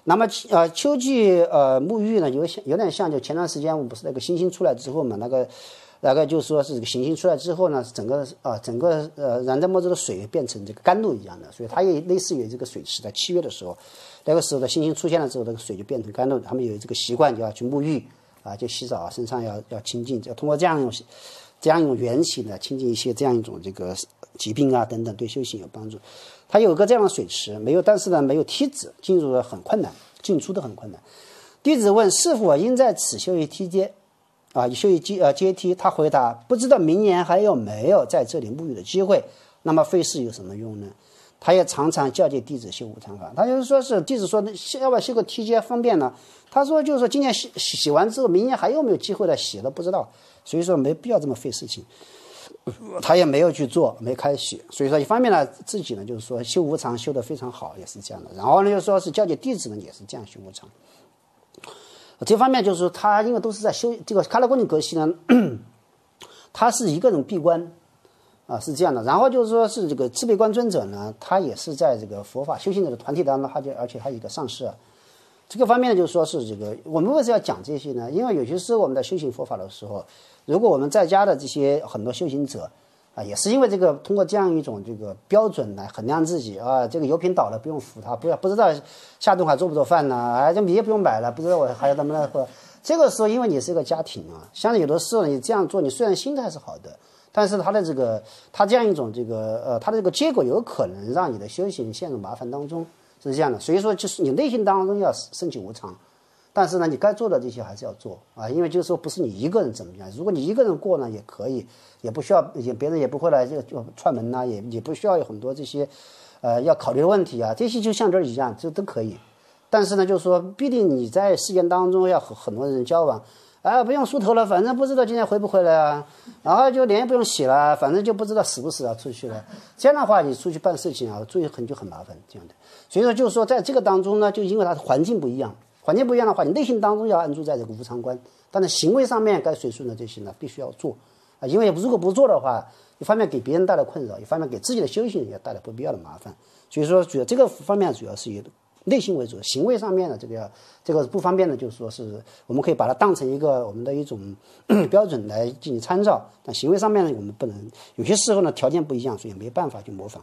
那么秋季沐浴呢，有点像就前段时间我们不是那个星星出来之后嘛，那个就说是这个行星出来之后呢，整个燃在末洲的水变成这个甘露一样的，所以它也类似于这个水池，在7月的时候，那个时候的星星出现了之后，那个水就变成甘露，他们有这个习惯就要去沐浴就洗澡，身上要清净，要通过这样一种缘起呢，清净一些这样一种这个疾病等等，对修行有帮助。它有个这样的水池，但是呢没有梯子，进入的很困难，进出的很困难。弟子问师父应在此修一梯阶修一阶梯，他回答不知道明年还有没有在这里沐浴的机会，那么费事有什么用呢？他也常常教诫弟子修无常法，他就是说是弟子说要不要修个梯阶方便呢？他说就是说今年洗完之后，明年还有没有机会来洗都不知道，所以说没必要这么费事情，他也没有去做，没开始。所以说一方面呢，自己呢就是说修无常修得非常好，也是这样的。然后呢，就说是教诫弟子呢也是这样修无常。这方面就是说他因为都是在修这个喀勒贡尼格西呢，他是一个人闭关是这样的。然后就是说是这个智悲观尊者呢，他也是在这个佛法修行者的团体当中，而且他有一个上师这个方面呢，就是说是这个我们为什么要讲这些呢？因为有些时候我们在修行佛法的时候，如果我们在家的这些很多修行者也是因为这个通过这样一种这个标准来衡量自己这个油瓶倒了不用扶它，不知道下顿还做不做饭呢？这米也不用买了，不知道我还要怎么来喝。这个时候因为你是一个家庭像有的时候你这样做，你虽然心态是好的，但是他这样一种他的这个结果有可能让你的修行陷入麻烦当中，是这样的。所以说就是你内心当中要升起无常，但是呢你该做的这些还是要做因为就是说不是你一个人怎么样，如果你一个人过呢也可以，也不需要别人也不会来就串门也不需要有很多这些要考虑的问题这些就像这一样就都可以。但是呢就是说必定你在世间当中要和很多人交往不用梳头了，反正不知道今天回不回来然后就脸也不用洗了，反正就不知道死不死出去了。这样的话你出去办事情注意就很麻烦这样的。所以说就是说在这个当中呢，就因为它的环境不一样的话，你内心当中要安住在这个无常观，但是行为上面该随顺的这些呢必须要做因为如果不做的话，一方面给别人带来困扰，一方面给自己的修行也带来不必要的麻烦。所以说主要这个方面主要是以内心为主，行为上面的这个不方便的，就是说是我们可以把它当成一个我们的一种标准来进行参照，但行为上面呢我们不能，有些时候呢条件不一样，所以没办法去模仿。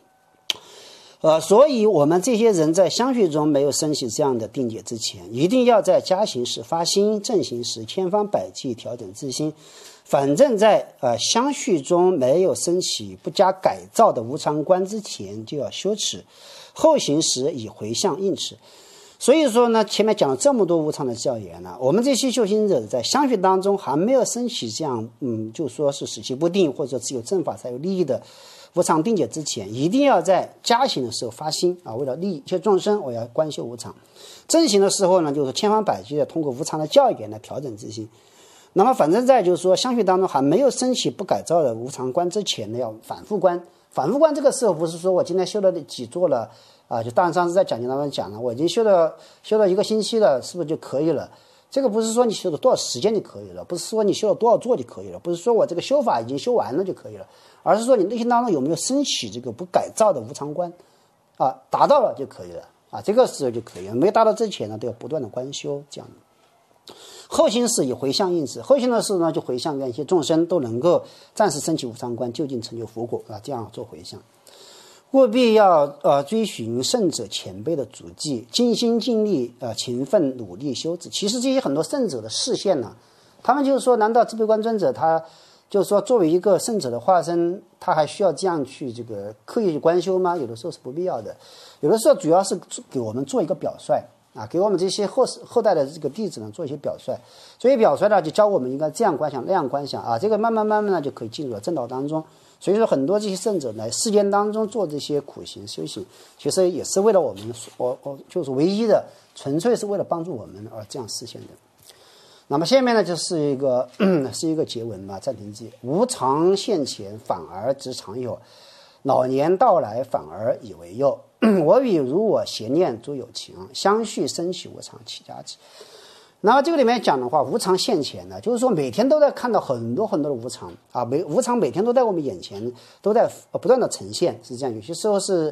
所以我们这些人在相续中没有升起这样的定解之前，一定要在加行时发心，正行时千方百计调整自心。反正在相续中没有升起不加改造的无常观之前，就要修持，后行时以回向应持。所以说呢，前面讲了这么多无常的教言我们这些修行者在相续当中还没有升起这样就说是死期不定，或者只有正法才有利益的无常定解之前，一定要在加行的时候发心为了利益一切众生，我要观修无常。正行的时候呢，就是千方百计的通过无常的教言来调整自心。那么反正在就是说相续当中还没有升起不改造的无常观之前呢，要反复观。反复观这个时候不是说我今天修了几座了就当然上次在讲经当中讲了，我已经修了1个星期了，是不是就可以了？这个不是说你修了多少时间就可以了，不是说你修了多少座就可以了，不是说我这个修法已经修完了就可以了，而是说你内心当中有没有升起这个不改造的无常观达到了就可以了这个时候就可以了。没达到之前呢，都要不断的观修这样的。后行是以回向应持，后行的事呢就回向愿一切众生都能够暂时升起无常观，就近成就佛果这样做回向。务必要追寻圣者前辈的足迹，尽心尽力勤奋努力修持。其实这些很多圣者的示现呢，他们就是说，难道智悲观尊者他就是说作为一个圣者的化身，他还需要这样去这个刻意去观修吗？有的时候是不必要的，有的时候主要是给我们做一个表率给我们这些后代的这个弟子呢做一些表率，所以表率呢就教我们应该这样观想那样观想这个慢慢呢就可以进入了正道当中。所以说很多这些圣者来世间当中做这些苦行修行，其实也是为了我们就是唯一的纯粹是为了帮助我们而这样实现的。那么下面呢就是一个结文暂停记：无常现前反而知常有，老年到来反而以为幼。我与如我邪念诸有情，相续生起无常起家之。那么这个里面讲的话，无常现前呢，就是说每天都在看到很多很多的无常无常每天都在我们眼前，都在不断的呈现，是这样。有些时候是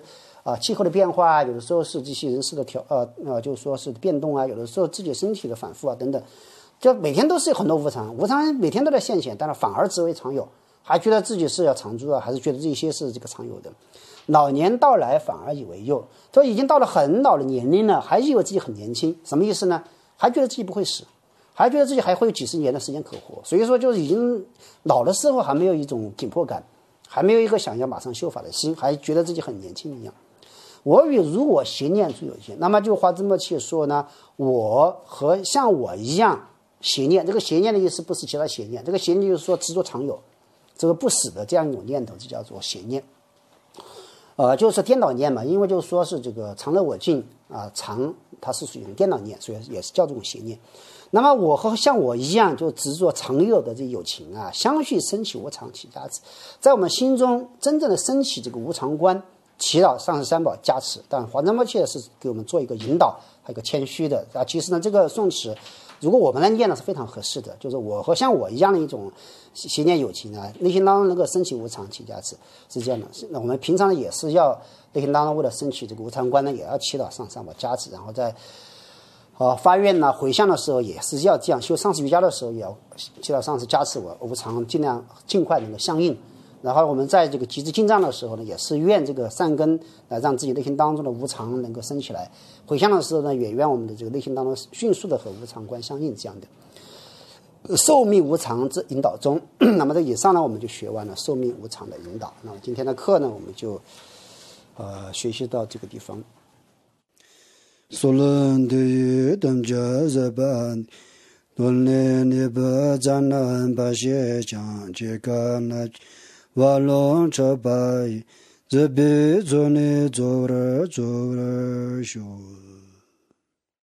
气候的变化啊，有的时候是这些人事的就是说是变动啊，有的时候自己身体的反复啊等等，就每天都是有很多无常，每天都在现前，但是反而只为常有，还觉得自己是要常住啊，还是觉得这些是这个常有的。老年到来反而以为幼，都已经到了很老的年龄了，还以为自己很年轻，什么意思呢？还觉得自己不会死，还觉得自己还会有几十年的时间可活，所以说就是已经老的时候还没有一种紧迫感，还没有一个想要马上修法的心，还觉得自己很年轻一样。我与如我邪念诸有见，那么就华兹默契说呢，我和像我一样邪念，这个邪念的意思不是其他邪念，这个邪念就是说执着常有，这个不死的这样一种念头，就叫做邪念。就是颠倒念嘛，因为就是说是这个常乐我净啊，常它是属于颠倒念，所以也是叫这种邪念。那么我和像我一样就执着常有的这有情啊，相续升起无常起加持，在我们心中真正的升起这个无常观，祈祷上师三宝加持。但华严默契是给我们做一个引导，还有一个谦虚的啊。其实呢，这个诵持如果我们来念呢是非常合适的，就是我和像我一样的一种邪念有情啊，内心当中能够升起无常起加持，是这样的。那我们平常也是要内心当中为了升起这个无常观呢，也要祈祷上师三宝加持，然后在发愿呢回向的时候也是要这样，修上师瑜伽的时候也要祈祷上师加持我无常尽快能够相应。然后我们在这个集资进藏的时候呢，也是愿这个善根让自己内心当中的无常能够升起来。回向的时候呢，也愿我们的这个内心当中迅速的和无常观相应，这样的寿命无常之引导中。那么这以上呢，我们就学完了寿命无常的引导。那么今天的课呢，我们就学习到这个地方。 索伦的于等着日本伦理尼不赞南巴些讲这个那瓦隆车白日比做你做了修